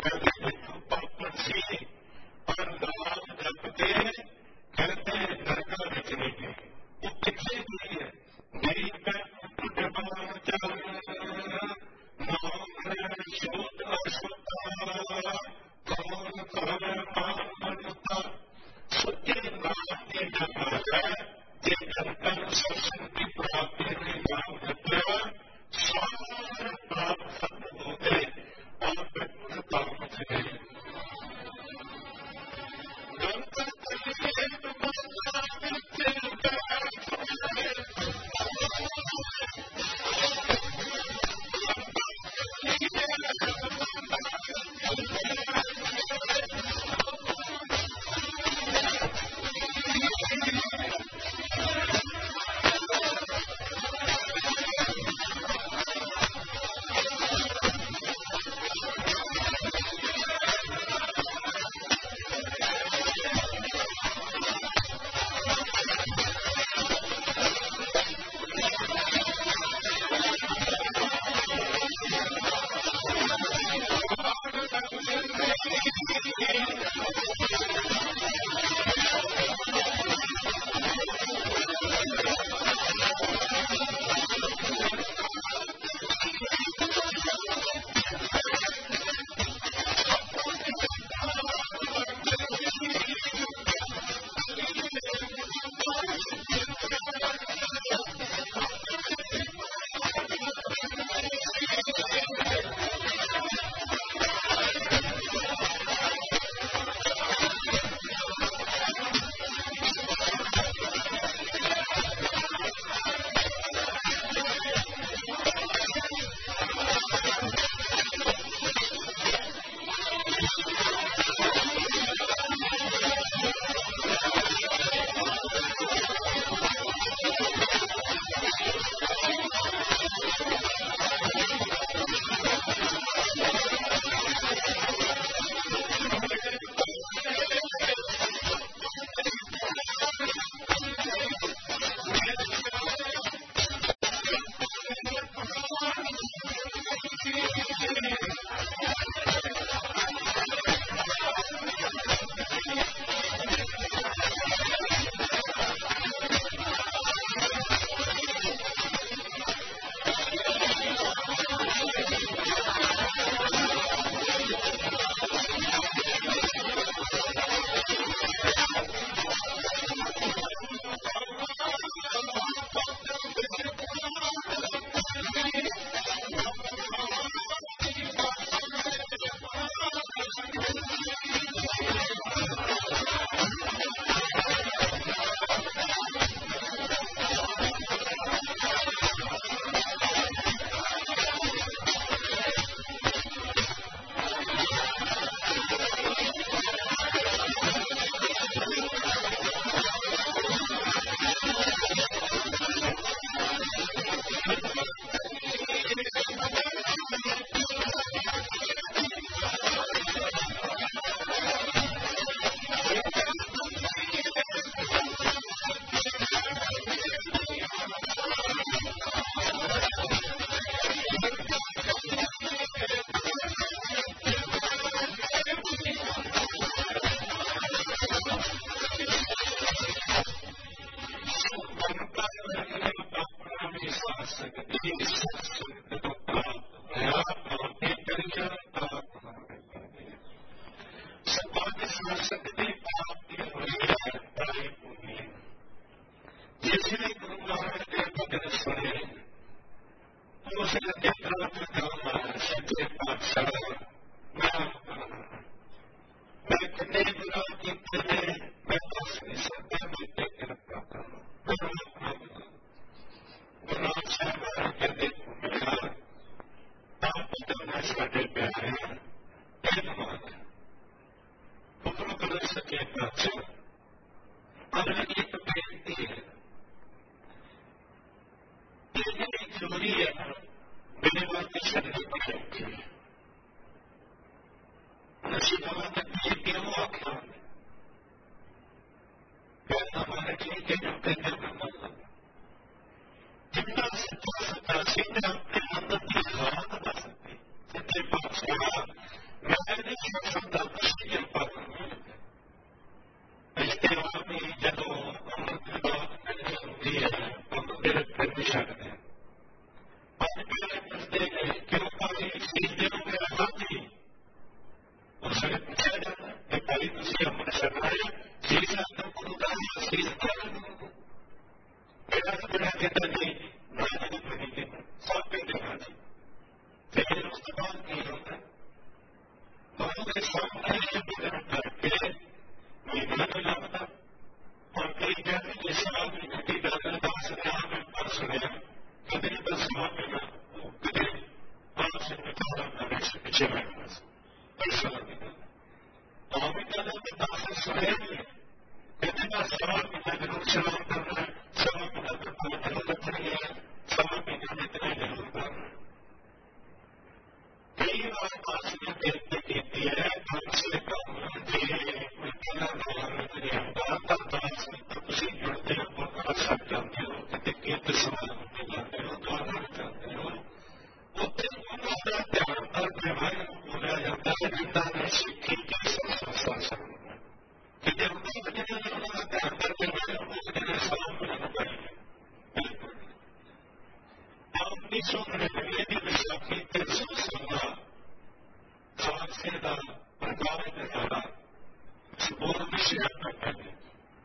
मैं ਕਹਿੰਦੇ ਸ਼ਾਸਨ ਦਾ ਕੁਛ ਕਿਰਪਾ ਕਰਨੀ ਇਸ ਤੇ ਆਪ ਹੀ ਜਦੋਂ ਅੰਮ੍ਰਿਤ ਦੀ ਬਾਤ ਹੁੰਦੀ ਹੈ ਉਹਨੂੰ ਫਿਰ ਵੀ ਛੱਡਦੇ ਅੱਜ ਪਹਿਲੇ ਪੁੱਛਦੇ ਨੇ ਕਿਰਪਾ ਦੀ ਸੀਸ ਦੇਵੋਗੇ ਆਜ਼ਾਦੀ ਉਸ ਵੇਲੇ ਪੁੱਛਿਆ ਜਾਂਦਾ ਕਿ ਭਾਈ ਤੁਸੀਂ ਅੰਮ੍ਰਿਤ ਛਕਣਾ ਹੈ ਸੀਸ ਅੰਦਰ ਗੁਰੂ ਦਾ ਸੀਸ ਮੇਰਾ ਜਿਹੜਾ ਕਹਿੰਦਾ ਨਹੀਂ ਮੈਂ ਨਹੀਂ ਖਰੀਦੇ ਸਭ ਕਹਿੰਦੇ ਹਾਂ ਜੀ ਫਿਰ ਉਸ ਤੋਂ ਬਾਅਦ ਕੀ ਹੁੰਦਾ ਤੁਹਾਨੂੰ ਦੇ ਸਾਹਮਣੇ ਇਹ ਬਦਲ ਕਰਕੇ ਮੈਨੂੰ ਨਹੀਂ ਲੱਗਦਾ ਔਰ ਕਈ ਕਹਿੰਦੇ ਜਿਸ ਨਾਲ ਵੀ ਗੱਡੀ ਗੱਲ ਦੱਸ ਰਿਹਾ ਮੈਂ ਪਰ ਸੁਣਿਆ ਕਦੇ ਤਾਂ ਸਮਾਂ ਮਿਲਾ ਕਦੇ ਆਪ ਸੇ ਨਿਕਾਲਾ ਕਰਨੇ ਸੇ ਪਿੱਛੇ ਬੈਠਣਾ ऐसा लगेगा तो हमें क्या लगता है दास सुने कहते हैं सवा महीना जरूर सवाल करना है सवा महीना तक कोई जरूरत नहीं है सवा महीने में इतना जरूर करना कई बार दास ने कहती है कम से कम कोई कहना नहीं आता दास तो किसी जुड़ते हो बहुत अच्छा जानते हो कहते केंद्र समाज जानते हो द्वारा जानते हो ਉੱਥੇ ਉਹਨਾਂ ਦਾ ਧਿਆਨ ਕਰਕੇ ਵਾਹਿਗੁਰੂ ਨੂੰ ਬੋਲਿਆ ਜਾਂਦਾ ਹੈ ਜਿੱਦਾਂ ਨੇ ਸਿੱਖੀ ਕੀ ਸੰਸਾਰ ਸਕਦਾ ਕਿ ਜੇ ਉਹਨਾਂ ਦਾ ਧਿਆਨ ਕਰਕੇ ਵਾਹਿਗੁਰੂ ਨੂੰ ਜਿਹੜੇ ਸਲਾਮ ਨੂੰ ਕਰੀਏ ਆਪ 1999 ਦੀ ਵਿਸਾਖੀ 316 ਖਾਲਸੇ ਦਾ ਪ੍ਰਕਾਸ਼ ਦਿਹਾੜਾ ਸਪੋਰ ਵਿਸ਼ਿਆ ਕਰਦੇ ਨੇ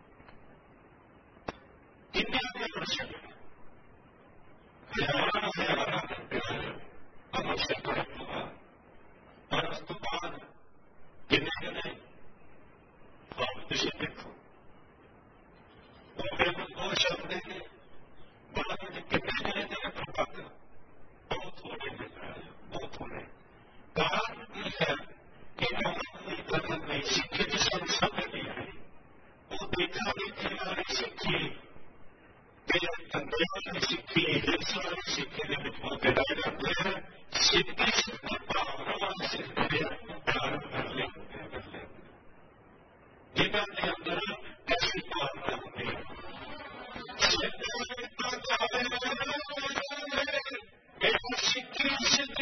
ਕਿੰਨੇ ਦੇ ਵਰਸ਼ ਹਜ਼ਾਰਾਂ ਅਮਰ ਸ਼ਕਰ ਪਰ ਉਸ ਤੋਂ ਬਾਅਦ ਕਿੰਨੇ ਨੇ ਆਪ ਤੁਸੀਂ ਦੇਖੋ ਉਹ ਮੇਰੇ ਦੋ ਸ਼ਬਦ ਨੇ ਬਾਅਦ ਵਿੱਚ ਕਿੰਨੇ ਨੇ ਪ੍ਰਪੱਕ ਬਹੁਤ ਥੋੜੇ ਨੇ ਬਹੁਤ ਥੋੜੇ ਕਾਰਨ ਕੀ ਹੈ ਕਿ ਕੋਈ ਬਦਲ ਨਹੀਂ ਸਿੱਖੀ ਦੀ ਸਮਝ ਨਹੀਂ ਆਈ ਉਹ ਦੇਖਾ ਦੇਖੀ ਵਾਲੀ ਸਿੱਖੀ ਤੇ ਤੰਦਰੇ ਵਾਲੀ ਸਿੱਖੀ ਹਿੰਸ ਵਾਲੀ ਸਿੱਖੀ ਦੇ ਵਿੱਚ ਮੌਕੇ ਰਹਿ ਜਾਂਦੇ ਹਨ ਸਿੱਧੀ ਸਿੱਧੀ ਭਾਵਨਾਵਾਂ ਸਿੱਧੇ ਪਿਆਰ ਕਰ ਲਿਆ ਜਿਹਨਾਂ ਦੇ ਅੰਦਰ ਐਸੀ ਭਾਵਨਾ ਹੁੰਦੀ ਹੈ ਇਹ ਸਿੱਖੀ ਸਿੱਧ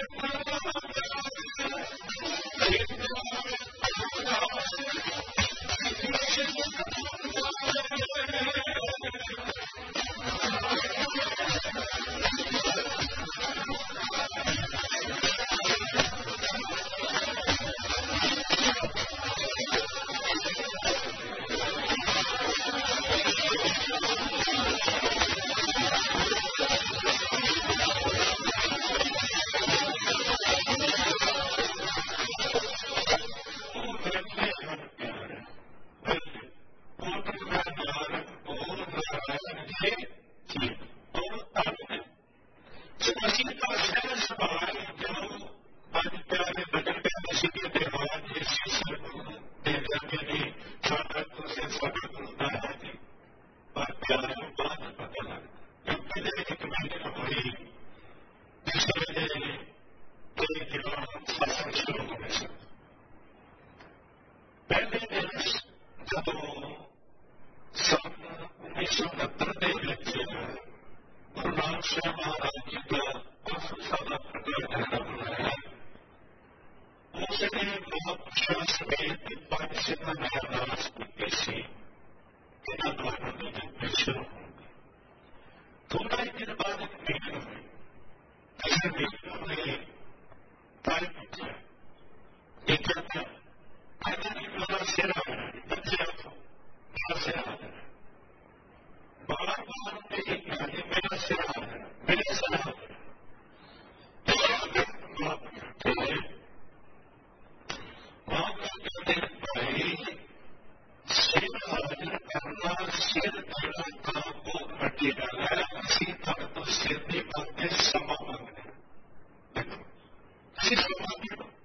ਸਿਰ ਦੇ ਪਾਸੇ ਸਮਾਂ ਮੰਗਦੇ ਦੇਖੋ ਸਿਰ ਮੰਗਦੇ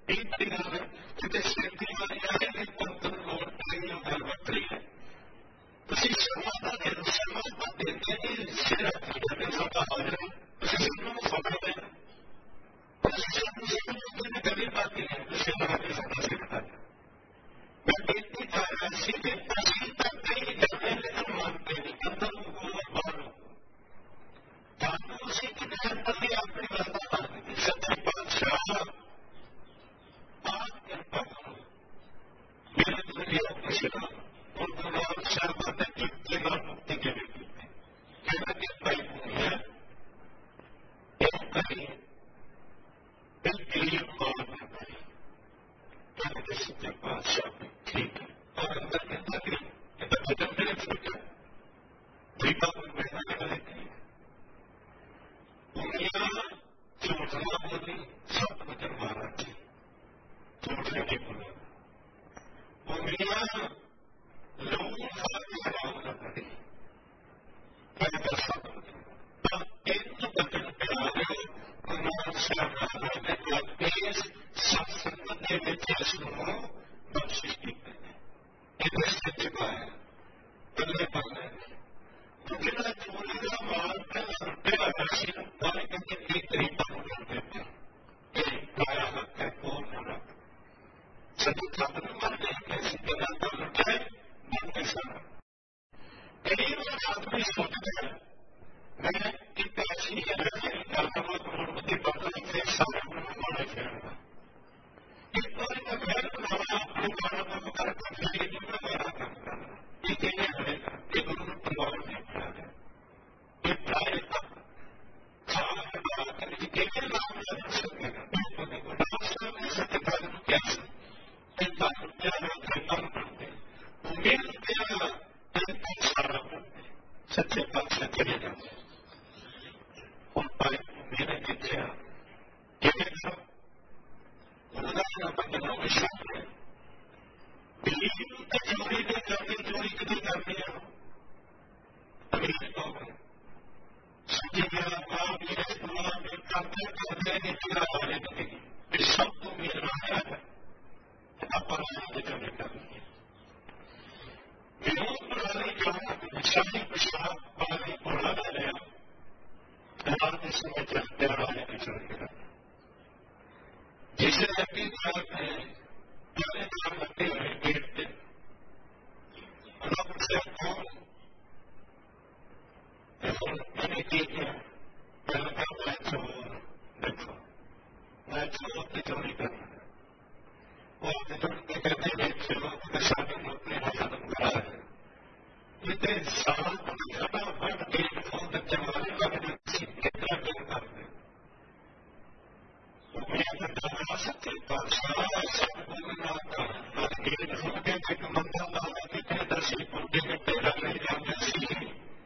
Krishna, Lord Sharma, the Lord Mukti gave it to me. And I get by here, everybody will believe God. And this is the path of the king. Or in the future, people will be like दुनिया चोटला बोली सब कुछ मारा थी चोटले की बोली दुनिया लोगों फायदे मामला पड़ी पैदा सब एक बदन पे आ रहे उन्होंने ने देश सत्संग में सुनो बख्शिश की इधर से चुका है पल्ले पल्ले जितना चोरी का माल का रुपया राशि वाले करके एक तरीका होना देते पाया है कौन होना सभी खबर मर गए कैसी जगह पर लुटाए मन के साथ कई बार आदमी सोचता है मैं एक ऐसी ही रहे करोड़पति बदल से सारे माने फिरूंगा एक बार का घर बनाना अपने बालों को कर मेरा काम करना ये कहने हमेगा एक उन्होंने परिवार में किया है ये प्राय खाना बना कर एक नाम लगा सकेगा सत्यपालन कैसे एक बार क्या काम करते उम्मीद क्या सारा करते सच्चे बात से चले जाते और पाए मैंने देखा बंधनों में शामिल है चोरी नहीं करनी चोरी कभी करनी है अमेरिका में सभी मेरा भाव मेरे समाज में करते करते नहीं चुरा वाले बनेगी इस सब को मेरा है अपराध करने का विरोध प्रणाली जो विषाली प्रसाद वाली बढ़ाना गया आज के समय चलते आने की चलेगा जिसे अपनी बात है पहले काम लगते हुए गेट पे से कौन मैंने किया पहले का मैच हो देखो मैच हो अपनी चोरी करना वो अपने चोरी करते मैच हो अपने शादी में अपने हाथ करा है इतने साल घटा बढ़ गेट फोन तक जमाने का कितना गेट करते सत्य बादशाह सब बोलना था गेट खोल के एक मंदिर डालने के लिए दर्शी पुण्य के पेड़ा नहीं जाने सीखे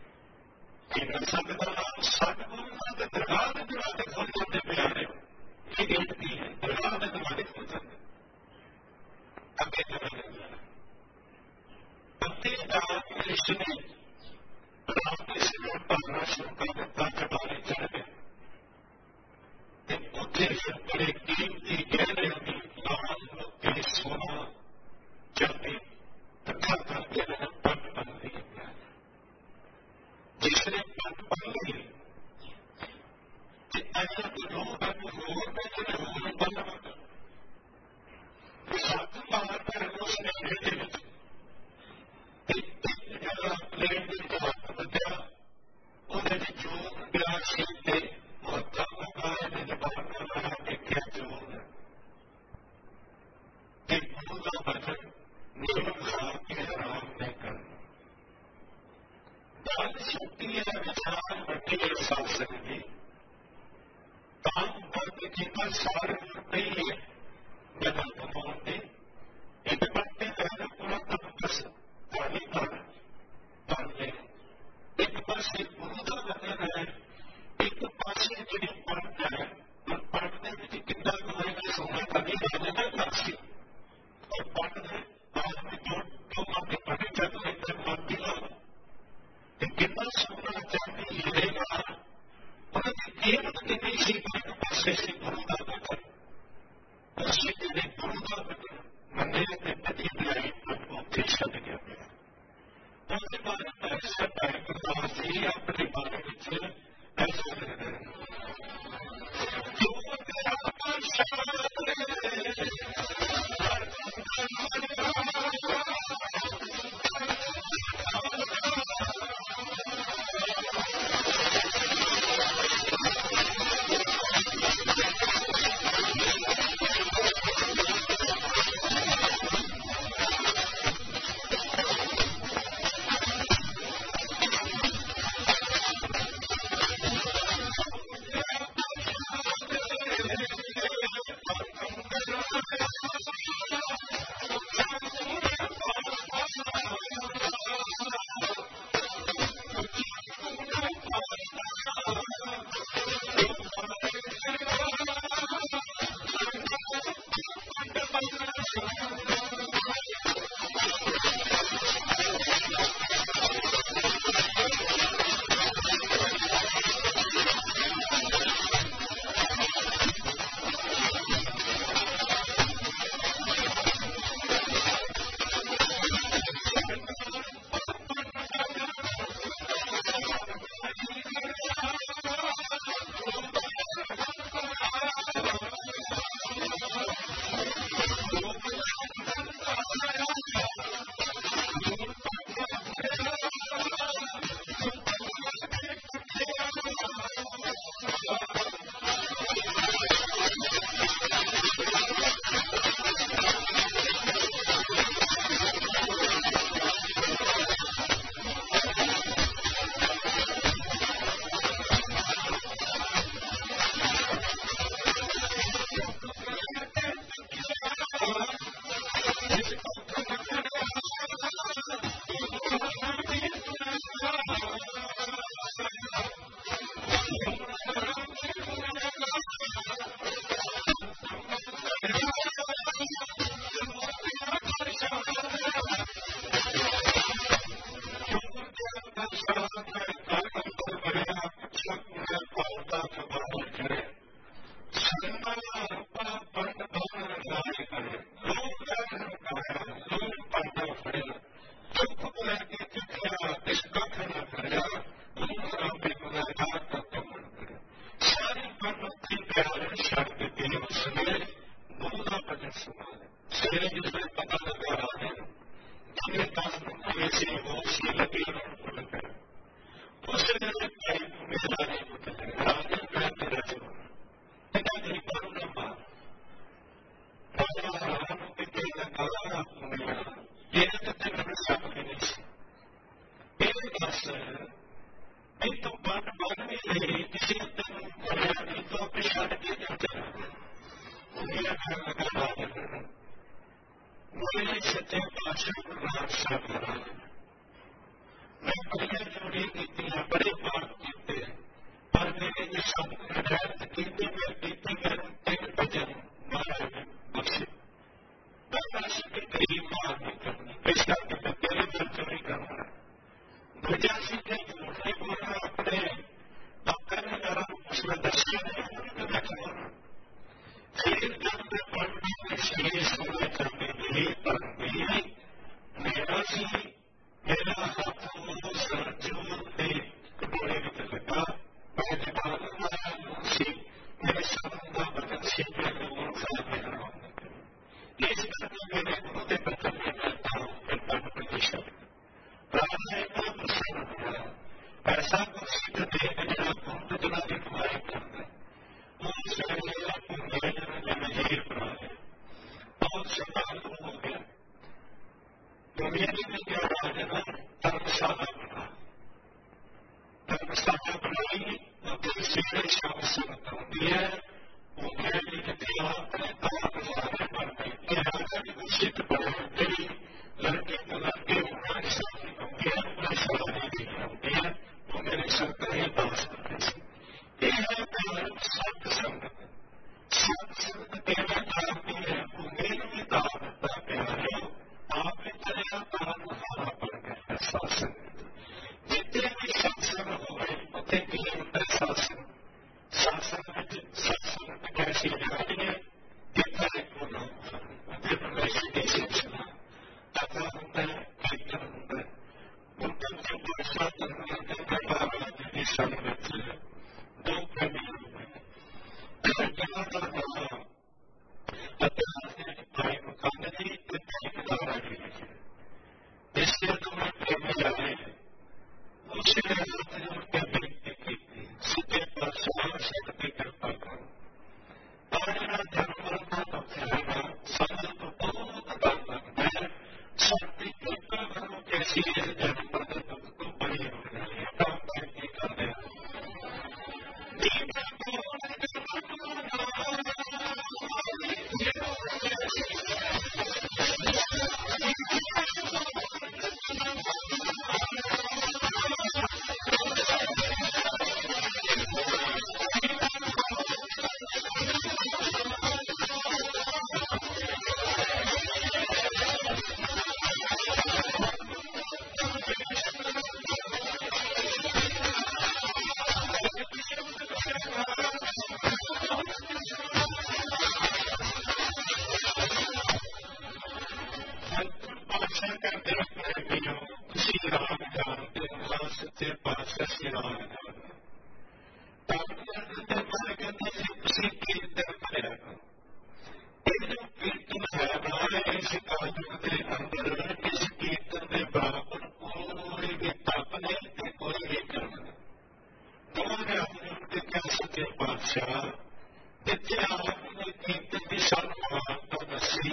सत बोलना तो दरगाह में दरवाजे खोल जाते प्यारे ये गेट नहीं है दरगाह में दरवाजे खोल जाते आगे चला प्रत्येक कृष्ण ने राम के सिर पढ़ना शुरू कर देता चटाने चढ़ गए उठे बड़े कीमती गहरे लाल मोती सोना चांदी रखा करके पट बन ली जिसने पट बन ली ऐसा तो लोग होर बन साथ बाहर पर उसने भेजे प्लेट का बदया उन्हें जो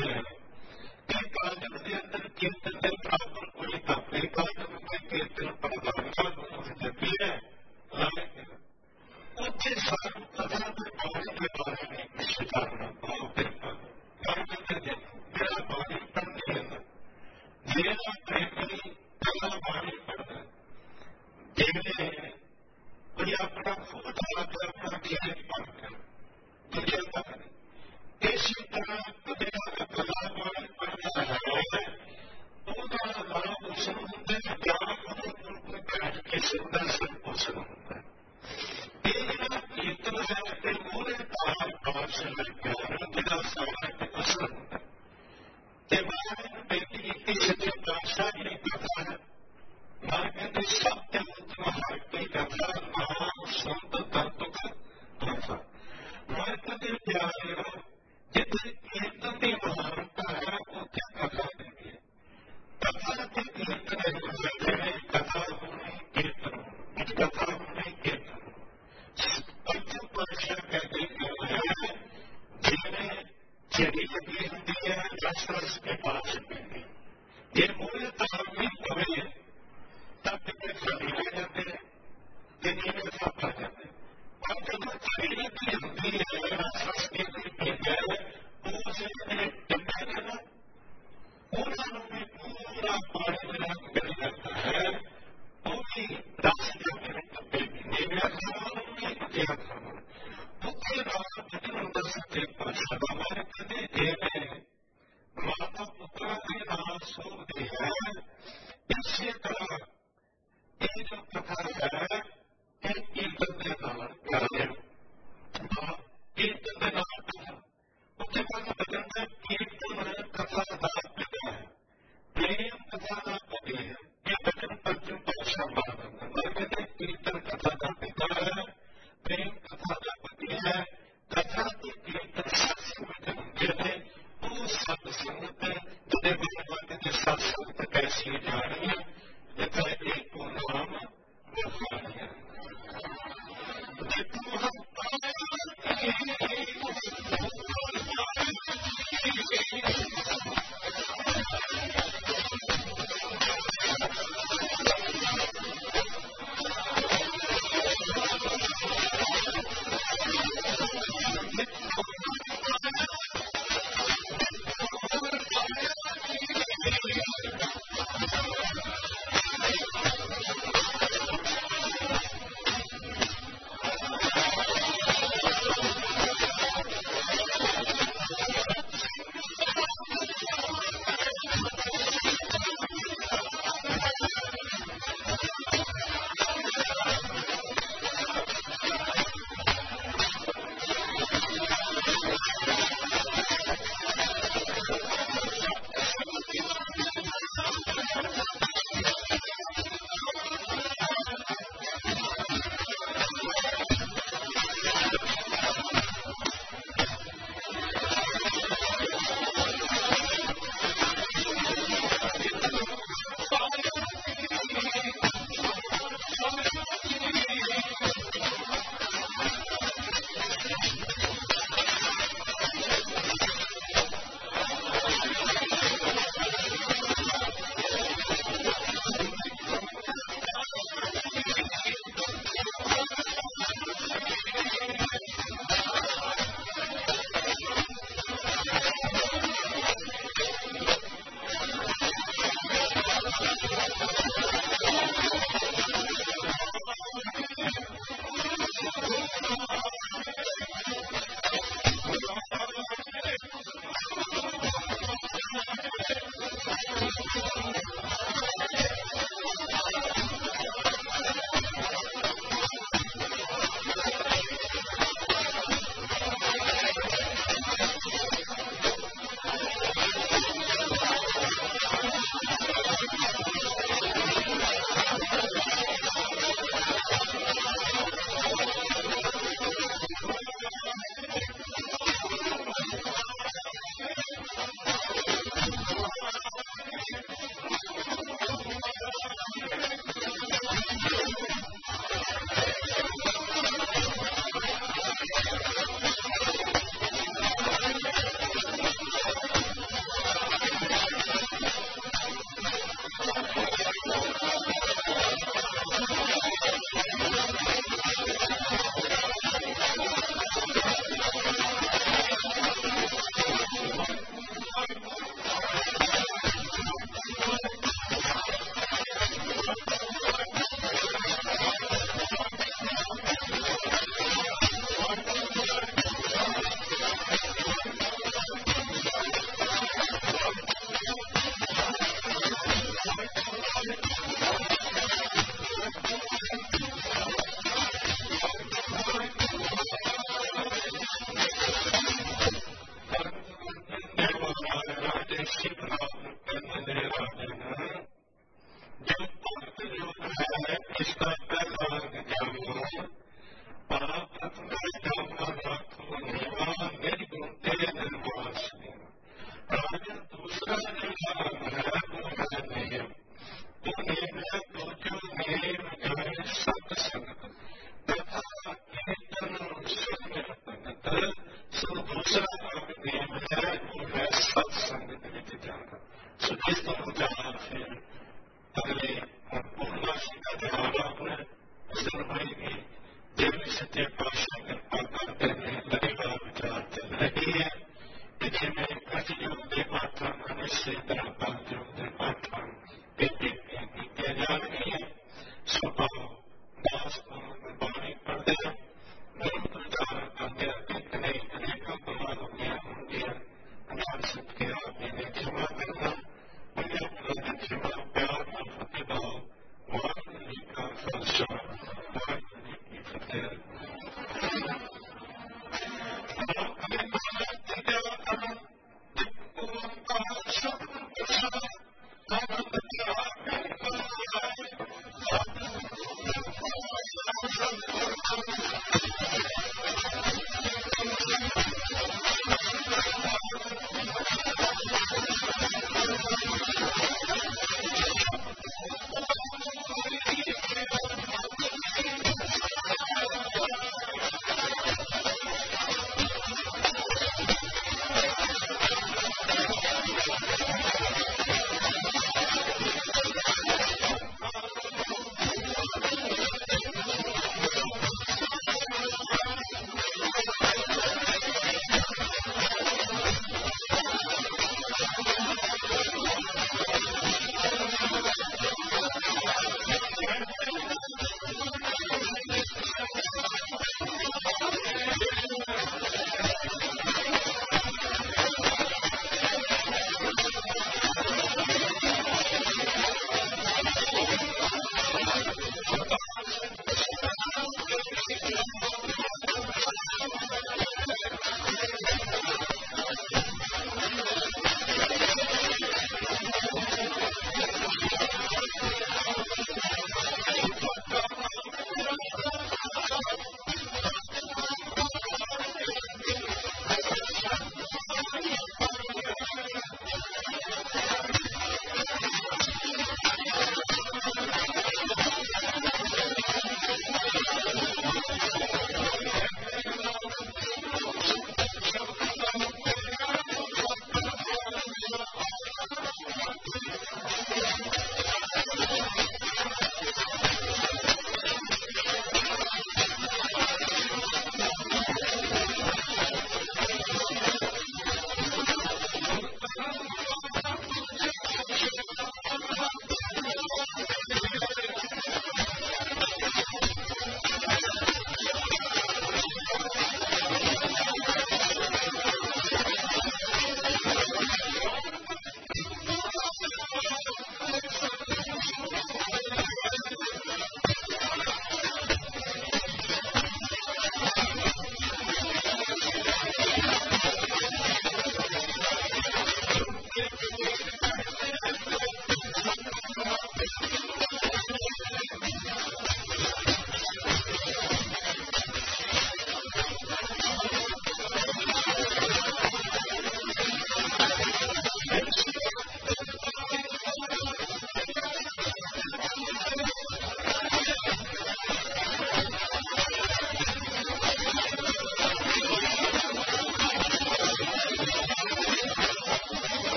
ਹੈ ਕਿ ਕਾਲਮ ਦੇ ਅੰਦਰ ਕੀਰਤਨ ਦੇ ਬਰਾਬਰ ਕੋਈ ਧਰਤੀ ਕਾਲਮ ਦੇ ਕੀਰਤਨ ਪ੍ਰਧਾਨਤਾ ਨੂੰ ਲੱਗੀ ਹੈ ਉੱਥੇ ਸਾਨੂੰ ਕਥਾ ਦੇ ਬਾਰੇ ਦੇ ਬਾਰੇ ਨਹੀਂ ਕੁਛ ਕਰਨਾ ਬਹੁਤ ਮੇਰਾ ਬਾਣੀ ਪੜ੍ਹਨੀ ਹੈ ਜਿਹੜਾ ਪ੍ਰੇਮੀ ਪਹਿਲਾਂ ਬਾਣੀ ਪੜ੍ਹਦਾ ਜਿਹੜੇ ਕੋਈ ਆਪਣਾ ਖੁਦ ਆਪਣਾ ਧਿਆਨ ਪੜ੍ਹਦਾ ਦੁਨੀਆ ਤੱਕ ਇਸੇ ਤਰ੍ਹਾਂ ਕਦੇ ਕਲਾ ਬਾਣੀ ਪੜ੍ਹਦਾ ਹੈ ਉਹਦਾ ਲਾਭ ਉਸ ਨੂੰ ਹੁੰਦਾ ਹੈ ਗਿਆਨ ਉਹਦੇ ਕੋਲ ਬੈਠ ਕੇ ਸਿੱਧਾ ਸਭ ਉਸ ਨੂੰ ਹੁੰਦਾ ਹੈ ਇਹ ਜਿਹੜਾ ਕੀਰਤਨ ਹੈ ਤੇ ਮੂਹਰੇ ਤਾਲ ਪਾਸ ਲੱਗਿਆ ਜਿਹੜਾ ਸਾਰਾ ਅਸਰ ਹੁੰਦਾ ਤੇ ਮੈਂ ਬੇਨਤੀ ਕੀਤੀ ਸੱਚੇ ਪਾਤਸ਼ਾਹ ਦੀ ਕਥਾ ਹੈ ਮੈਂ ਕਹਿੰਦੇ ਸਭ ਤੇ ਉੱਤਮ ਹਰ ਕੋਈ ਕਥਾ ਨਾਮ ਸੰਤ ਤੰਤੁਕ ਕਥਾ ਮੈਂ ਕਦੇ ਪਿਆਰੇ ਜਿੱਥੇ ਕੀਰਤਨ ਦੀ ਮਹਾਨਤਾ ਹੈ ਉੱਥੇ ਕਥਾ ਦਿੰਦੀ ਹੈ ਕਥਾ ਤੇ ਕੀਰਤਨ ਹੈ ਕਥਾ ਹੋਣੀ ਕੀਰਤਨ ਇੱਕ ਕਥਾ ਹੋਣੀ ਕੀਰਤਨ ਪੰਚਮ ਪਾਤਸ਼ਾਹ ਕਹਿੰਦੇ ਹੈ ਜਿਵੇਂ ਜਿਹੜੀ ਲੱਗੀ ਹੁੰਦੀ ਹੈ ਰਸ ਰਸ ਕੇ ਪਾਸ ਪੈਂਦੀ ਜੇ ਮੂਹਰੇ ਤਾਲ ਵੀ ਪਵੇ ਤਾਂ ਕਿਤੇ ਖੜੀ ਰਹਿ ਜਾਂਦੇ ਤੇ ਨੀਵੇਂ ਸੱਪ ਆ ਜਾਂਦੇ ਪਰ ਜਦੋਂ ਖੜੀ ਲੱਗੀ ਹੁੰਦੀ ਹੈ ਰਸ ਰਸ ਕੇ ਪੈਂਦਾ ਉਸ ਨੇ ਟੰਗਾ ਦੇਣਾ ਉਹਨਾਂ ਨੂੰ ਵੀ ਪੂਰਾ ਪਾਣੀ ਦੇ ਨਾਲ ਮਿਲ ਜਾਂਦਾ ਹੈ ਉਹ ਵੀ ਰਸ ਦੇ ਟੱਪੇ ਨੀਵੇਂ ਖਾਣ ਵੀ ਕਿਹਾ ਖਾਣ ਉੱਥੇ ਨਾਲ ਬਚਨ ਦਾ ਸੱਚੇ ਪਾਤਸ਼ਾਹ ਦਾ ਮਾਰਗ ਕਦੇ ਦੇਵੇ ਮਾਤਾ ਪੁੱਤਰਾਂ ਦੇ ਨਾਲ ਸੋਭਦੇ ਹੈ ਇਸੇ ਤਰ੍ਹਾਂ ਇਹ ਜੋ ਕਥਾ ਹੈ ਇਹ ਕੀਰਤਨ ਦੇ ਨਾਲ ਕਰਾਂਗੇ ਕੀਰਤਨ ਦੇ ਨਾਲ ਕਥਾ ਉੱਥੇ ਬਾਅਦ ਬਚਨ ਕੀਰਤਨ ਕਥਾ ਦਾ ਪਿਤਾ ਹੈ ਪ੍ਰੇਮ ਕਥਾ ਦਾ ਪਤੀ ਹੈ ਇਹ ਬਚਨ ਪੰਚਮ ਪਾਤਸ਼ਾਹ ਬਾਦ ਕਹਿੰਦੇ ਕੀਰਤਨ ਕਥਾ ਦਾ ਪਿਤਾ ਹੈ ਪ੍ਰੇਮ ਕਥਾ ਦਾ ਪਤੀ ਹੈ ਕਥਾ ਤੇ ਕੀਰਤਨ ਸਤਸੰਗ ਹੁੰਦੇ ਨੇ ਉਹ ਸਤ ਸੰਗਤ ਜਿਹਦੇ ਬਾਰੇ ਦੇ ਸਤ ਸੰਗਤ ਕੈਸੀ ਜਾਣੀ ਹੈ ਜਿੱਥੇ ਇੱਕ ਨਾਮ ਵਰਤਾਨੀ ਹੈ निश्चित जो भक्त योग है इसका पहला जानो पाप निर्गुणते निर्वास दूसरा जो नाम है वो है नियम। तो नियम है तो जो नियम जो है सत्संग तथा कीर्तन संगत सो दूसरा नियम है वो है सत्संग में जाना। सो जिस तरह से अगले पूर्णमासी का ध्यान आपने सर्वाई देवी सत्य पाशाह कृपा करते हैं लगेगा विचार चल रही है जिनमें प्रतियोग के पाठन मनुष्य पाठयोग के पाठन किया जा रही है। स्वभाव दास वाणी पढ़ते हैं मूल प्रचार करते कितने अनेकों प्रमाणों होंगे ज्ञान सबके आपने क्षमा करना उन्हें क्षमा प्यार और प्रतिभाव वाणी का फलशा वाणी की फतेह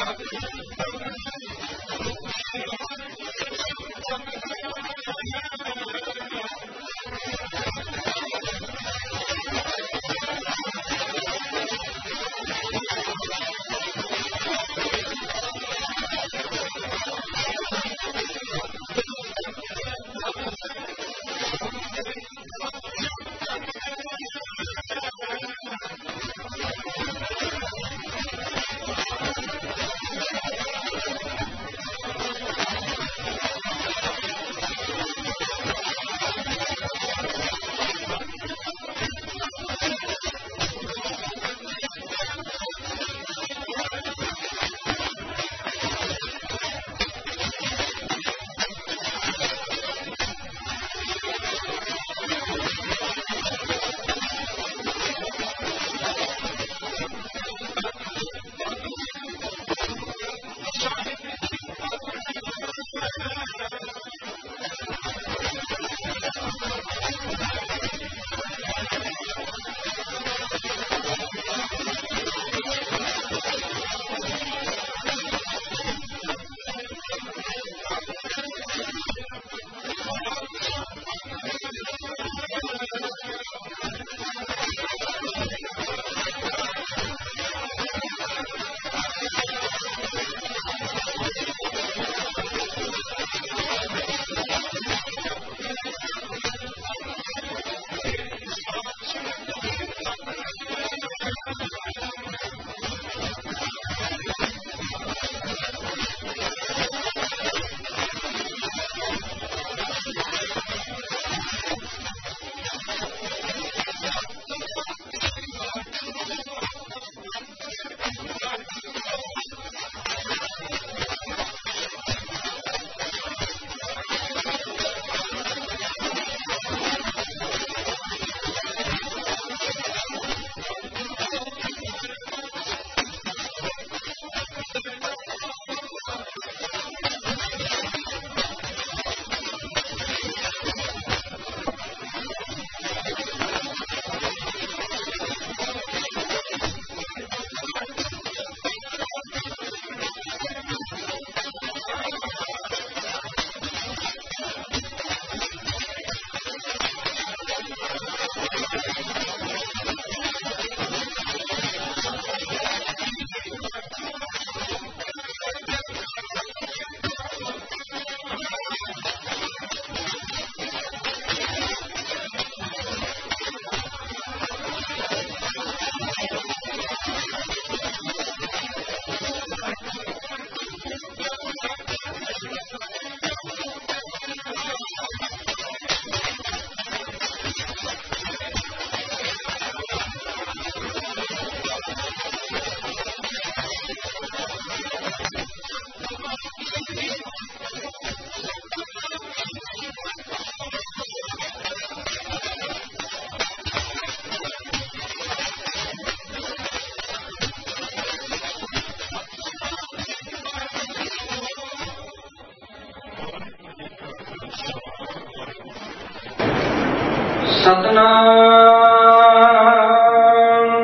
ਸਤਨਾਮ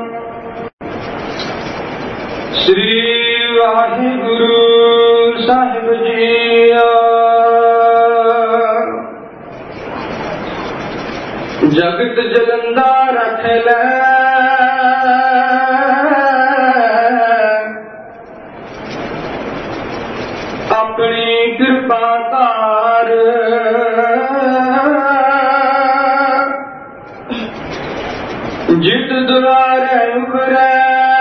ਸ੍ਰੀ ਵਾਹਿਗੁਰੂ ਸਾਹਿਬ ਜੀਓ। ਜਗਤ ਜਲੰਦਾ ਰਖ ਲੈ ਆਪਣੀ ਕਿਰਪਾ ਧਾਰ। ਜਿਤ ਦੁਆਰੇ ਉਭਰੈ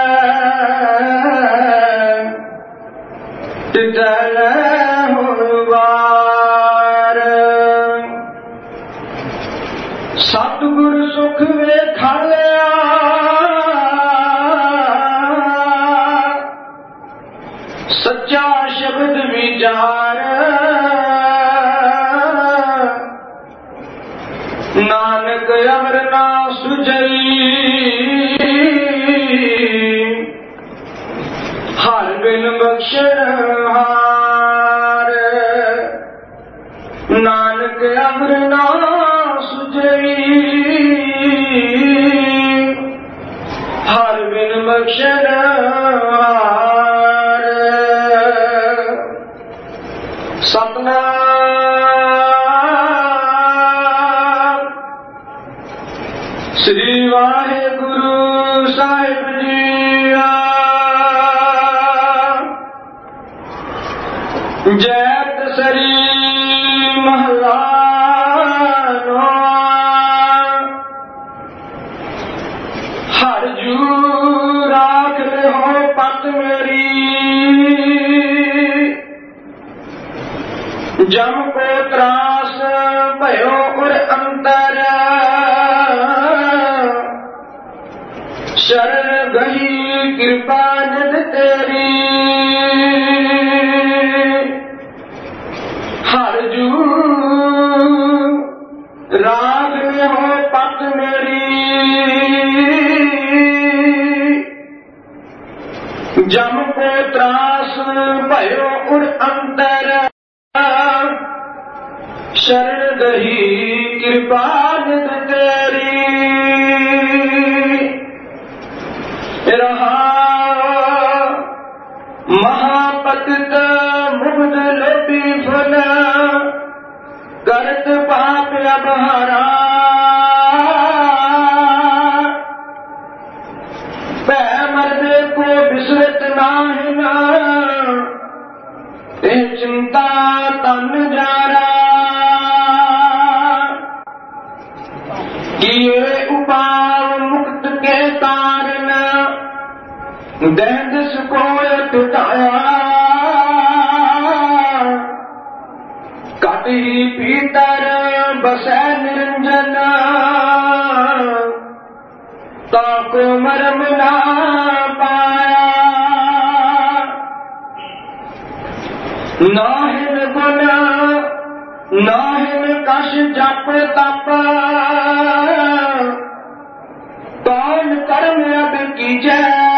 ਤਿਤੈ ਲੈ ਹੁਣ ਵਾਰ। ਸਤਿਗੁਰ ਸੁਖ ਵੇਖਾਲਿਆ ਸੱਚਾ ਸ਼ਬਦ ਵਿਚਾਰ। ਨਾਨਕ ਅਮਰ ਨਾ ਸੁਝਈ ਹਰ ਬਿਨ ਬਖਸ਼ਣ ਹਾਰ। ਨਾਨਕ ਅਮਰ ਨਾ ਸੁਝਈ ਹਰ ਬਿਨ ਬਖਸ਼ਣ ਹਾਰ। श्री वाहेगुरु साहिब जी जैत सरी महला हर जू राख ले हो पत मेरी जम को त्रास भयो उर अंतर शरण गही कृपा निध तेरी हर जू राग में हो पत मेरी जम को त्रास भयो उर अंतर शरण गही कृपा निध तेरी रहा महापतित मुग्ध लोभी फल करत पाप अपहारा पै मर्दे को बिसरत नाहिना ते चिंता तन जारा किए उपाव मुक्त के कारण दहदिस को टुटाया कट ही भीतर बसै निरंजन ताको मरम ना पाया नाहिन गुण नाहिन कश जप तप कौन कर्म अब कीजै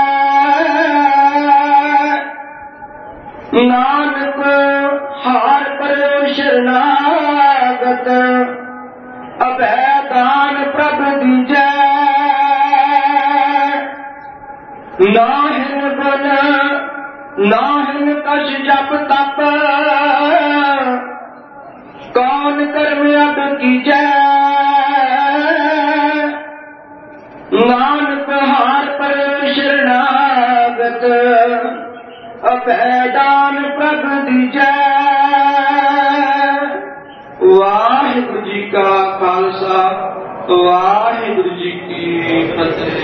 नानक हार पर शरणागत अभय दान प्रभ दीजै नाहिन गुण नाहिन कश जप तप कौन कर्म अब कीजै नानक हार पर शरणागत अभय दान प्रभ दीजै वाहिगुरु जी का खालसा वाहिगुरु जी की फतेह।